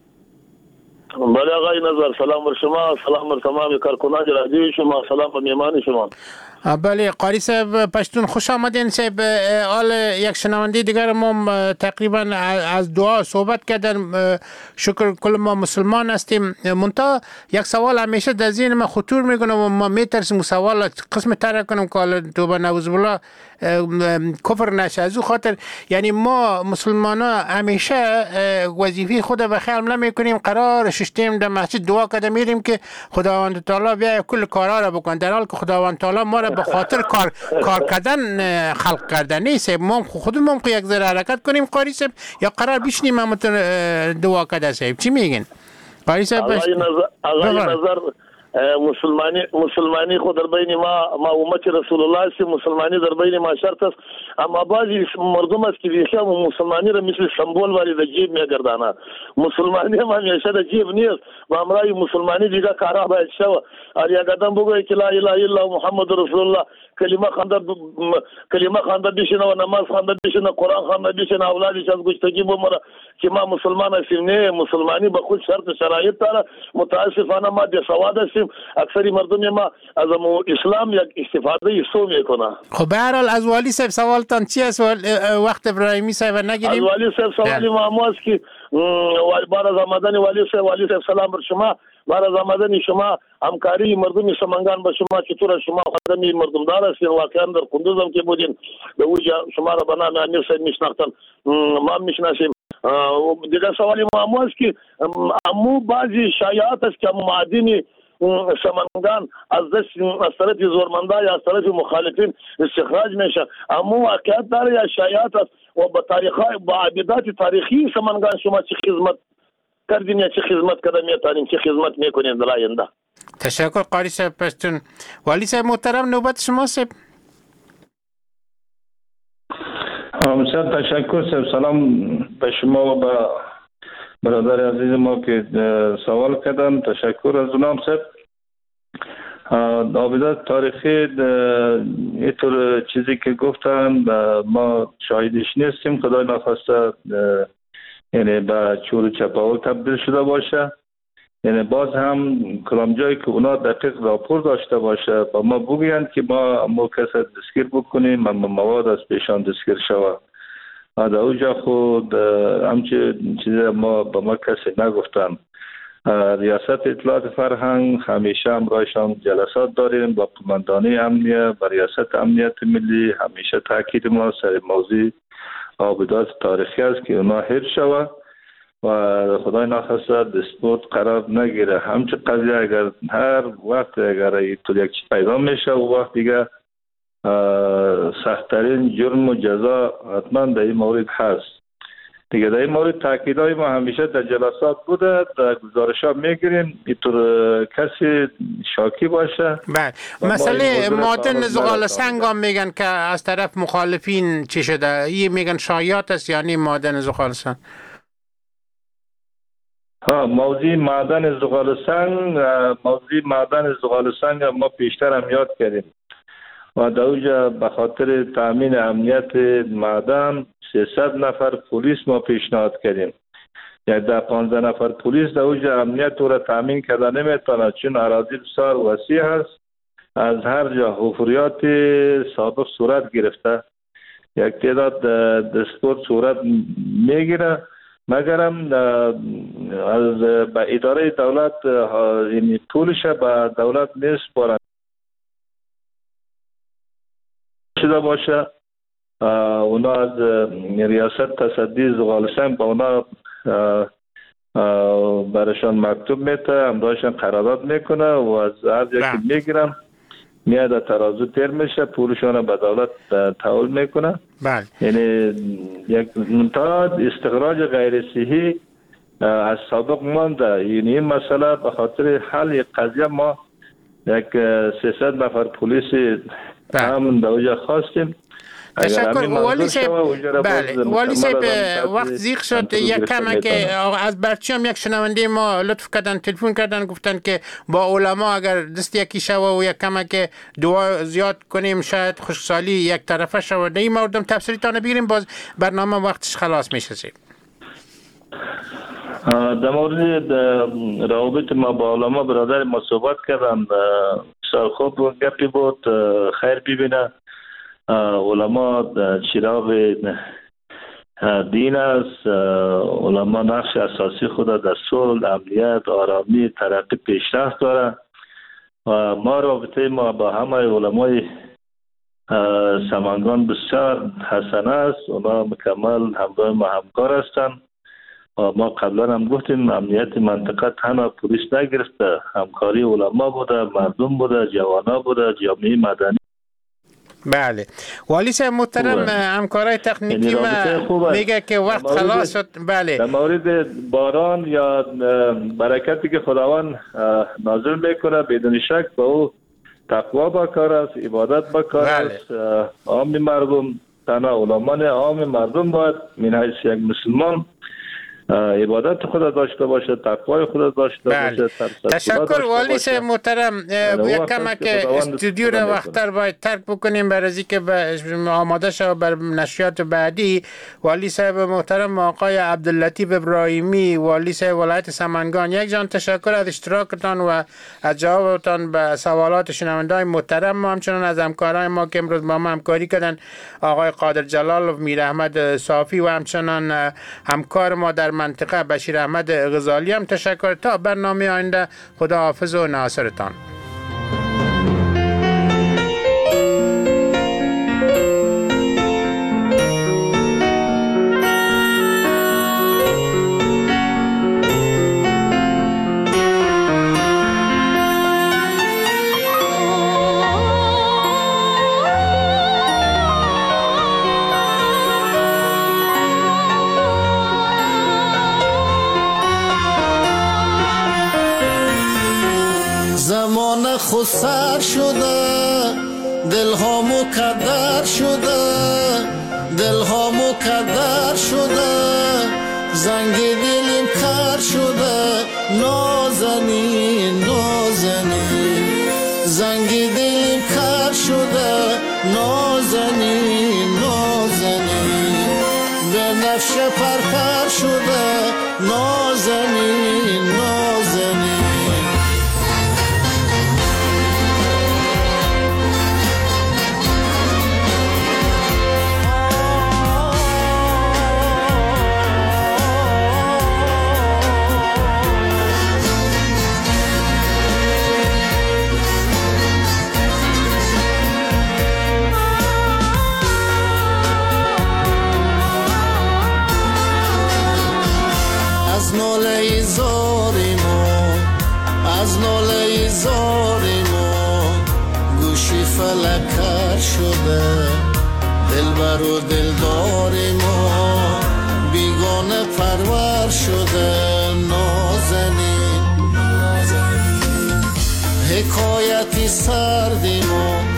بله آقای نظر سلام بر شما، سلام بر تمام کارکنان رادیو شما، سلام به میهمان شما. بله قاری صاحب پشتون خوش آمدین صاحب. حال یک شنونده دیگر ما تقریبا از دعا صحبت کردن، شکر کل ما مسلمان هستیم. منتها یک سوال همیشه در ذهن ما خطور میکنه و ما میترسیم سوال قسم ترک کنم که توبه نعوذ بالله کفر نشه. از او خاطر یعنی ما مسلمان ها همیشه وظیفه خود به خیال نمی کنیم، قرار ششتیم در مسجد دعا کرده میریم که خداوند تعالی بیا کل کارا را بکن، در حال که خداوند تعالی ما را به خاطر کار کار کردن خلق کرده نیست. ما خودمون یک ذره حرکت کنیم قاری صاحب یا قرار بشینیم ما دعا کرده صاحب. چی میگین قاری صاحب؟ آقای نظر مسلمانی مسلمانی خود در بین ما ما امت رسول الله است، مسلمانی در بین ما شرط است. اما بعضی مردم است که بیشتر مسلمانی را مثل سمبل ولی در جیب میگردانه. مسلمانی هم همیشه در جیب نیست و امرای مسلمانی دیگه کارا باید شود. اگر آدم بگوید که لا اله الا الله محمد رسول الله کلمه خونده کلمه خونده بشینه و نماز خونده بشینه، قرآن خونده بشینه، اولادش از گشتگی بمره که ما مسلمان هستیم. نه، مسلمانی به خود شرط شرایط داره. متاسفانه ما بی‌سواد هستیم. اکثری مردم ما از اسلام یک استفاده سو میکنه. خب به هر حال از والی صاحب سوالتان چی است؟ وقت ابراهیمی صاحب نگیریم. از والی صاحب سوالی ما است که بعد از آمدن والی صاحب والی صاحب سلام بر شما، بعد از آمدن شما همکاری مردم سمنگان با شما چطور؟ شما خدمی مردم دار هستین، واقعا در کندوز هم که بودین به وجه شما را به نام امیر صاحب میشناختن، ما میشناسیم. دیگر سوالی ما است که امو بعضی شایعات است که معادن سمنگان از دست از طرف زورمندا یا از طرف مخالفین استخراج میشه. اما واقعیت داره یا شایعات است و با تاریخ با عبادات تاریخی سمنگان شما چه خدمت کردین یا چه خدمت کردین میتونین چه خدمت میکنین در آینده؟ تشکر قاری صاحب پشتون. والی صاحب محترم نوبت شما صاحب. بسیار تشکر صاحب. سلام به شما و به برادر عزیز ما که سوال کردن. تشکر از اونام صاحب. عابدات تاریخی اینطور چیزی که گفتن ما شاهدش نیستیم، خدای نخواسته یعنی به چور چپاول تبدیل شده باشه. یعنی باز هم کلام جایی که اونا دقیق راپور داشته باشه با ما بگویند که ما ما کسی دستگیر بکنیم، اما مواد از پیشان دستگیر شود. در اوجا خود همچه چیزی ما با ما کسی نگفتن. ریاست اطلاعات فرهنگ همیشه همراهشان جلسات داریم با قماندانی امنیت و ریاست امنیت ملی. همیشه تاکید ما سر موضوع عابدات تاریخی است که اونا حفظ شود و خدای نخواسته دسپورت قرار نگیره. همچه قضیه اگر هر وقت اگر تو یک چیز پیدا میشه و وقت دیگه سخت‌ترین جرم و جزا حتما در این مورد هست. دیگه در این مورد تاکیدهای ما همیشه در جلسات بوده، در گزارش ها میگیریم اینطور کسی شاکی باشه. بله، مسئله معدن زغال سنگ هم میگن که از طرف مخالفین چی شده؟ این میگن شایعات است یعنی معدن زغال سنگ. ها، موضوع معدن زغال سنگ موضوع معدن زغال سنگ ما پیشتر هم یاد کردیم و در اونجا به خاطر تامین امنیت معدن سیصد نفر پلیس ما پیشنهاد کردیم. یعنی در پانزده نفر پلیس در اونجا امنیت او را تامین کرده نمیتونه، چون اراضی بسیار وسیع هست، از هر جا حفریات سابق صورت گرفته، یک تعداد دستور صورت میگیره، مگرم از به اداره دولت این پولش به دولت میسپارن شده باشه. اونا از ریاست تصدی زغال سنگ با اونا برشان مکتوب میته، امداشان قرارداد میکنه و از هر جا که میگیرن میاد ترازو تیر میشه، پولشان به دولت تحویل میکنه. بله. یعنی یک منتها استخراج غیر صحیح از سابق مانده. یعنی این مسئله به خاطر حل یک قضیه ما یک سیصد نفر پلیس هم در اونجا خواستیم. تشکر والی صاحب. بله والی صاحب وقت زیق شد، یک کم که از برچم یک شنونده ما لطف کردن تلفن کردن گفتن که با علما اگر دست یکی شو و یک کم که دعا زیاد کنیم شاید خوشحالی یک طرفه شو. در این موردم تفسیرتان بگیریم، باز برنامه وقتش خلاص میشه. سید در مورد روابط ما با علما برادر ما صحبت کردن، بسیار خوب گپی بود، خیر ببینه. علما چراغ دین است، علما نقش اساسی خود در صلح، امنیت، آرامی، ترقی، پیشرفت داره و ما رابطه ما با همه علمای سمنگان بسیار حسن است. اونا مکمل همراه ما همکار هستند و ما قبلا هم گفتیم امنیت منطقه تنها پلیس نگرفته، همکاری علما بوده، مردم بوده، جوانا بوده، جامعه مدنی. بله والی صاحب محترم، همکارای تکنیکی ما میگه که وقت خلاص شد. بله در مورد باران یا برکتی که خداوند نازل میکنه بدون شک با او تقوا با کار است، عبادت با کار است. عام مردم تنها علمان عام مردم باید من حیث یک مسلمان عبادت خود داشته باشه، تقوای خود داشته باشه. تشکر والی صاحب محترم. یک کم که استودیو را وقتر باید ترک بکنیم برای از اینکه آماده شد بر نشریات بعدی. والی صاحب محترم آقای عبداللطیف ابراهیمی، والی صاحب ولایت سمنگان، یک جان تشکر از اشتراکتان و از جوابتان به سوالات شنونده‌های محترم ما، همچنان از همکارای ما که امروز با ما همکاری کردن، آقای قادر جلال و میر احمد صافی و همچنان همکار ما در منطقه بشیر احمد غزالی هم تشکر. تا برنامه آینده خدا حافظ و ناصرتان. خسر شده دل ها مکدر شده، دل ها مکدر شده، زنگ دلم کر شده، نازنین نازنین، زنگ دلم کر شده، نازنین نازنین، به نفش پرپر شده، نازنین نازنین. از ناله زاری ما گوشی فلکر شده دلبر و دلدار ما بیگانه پرور شده نازنین حکایتی سردی ما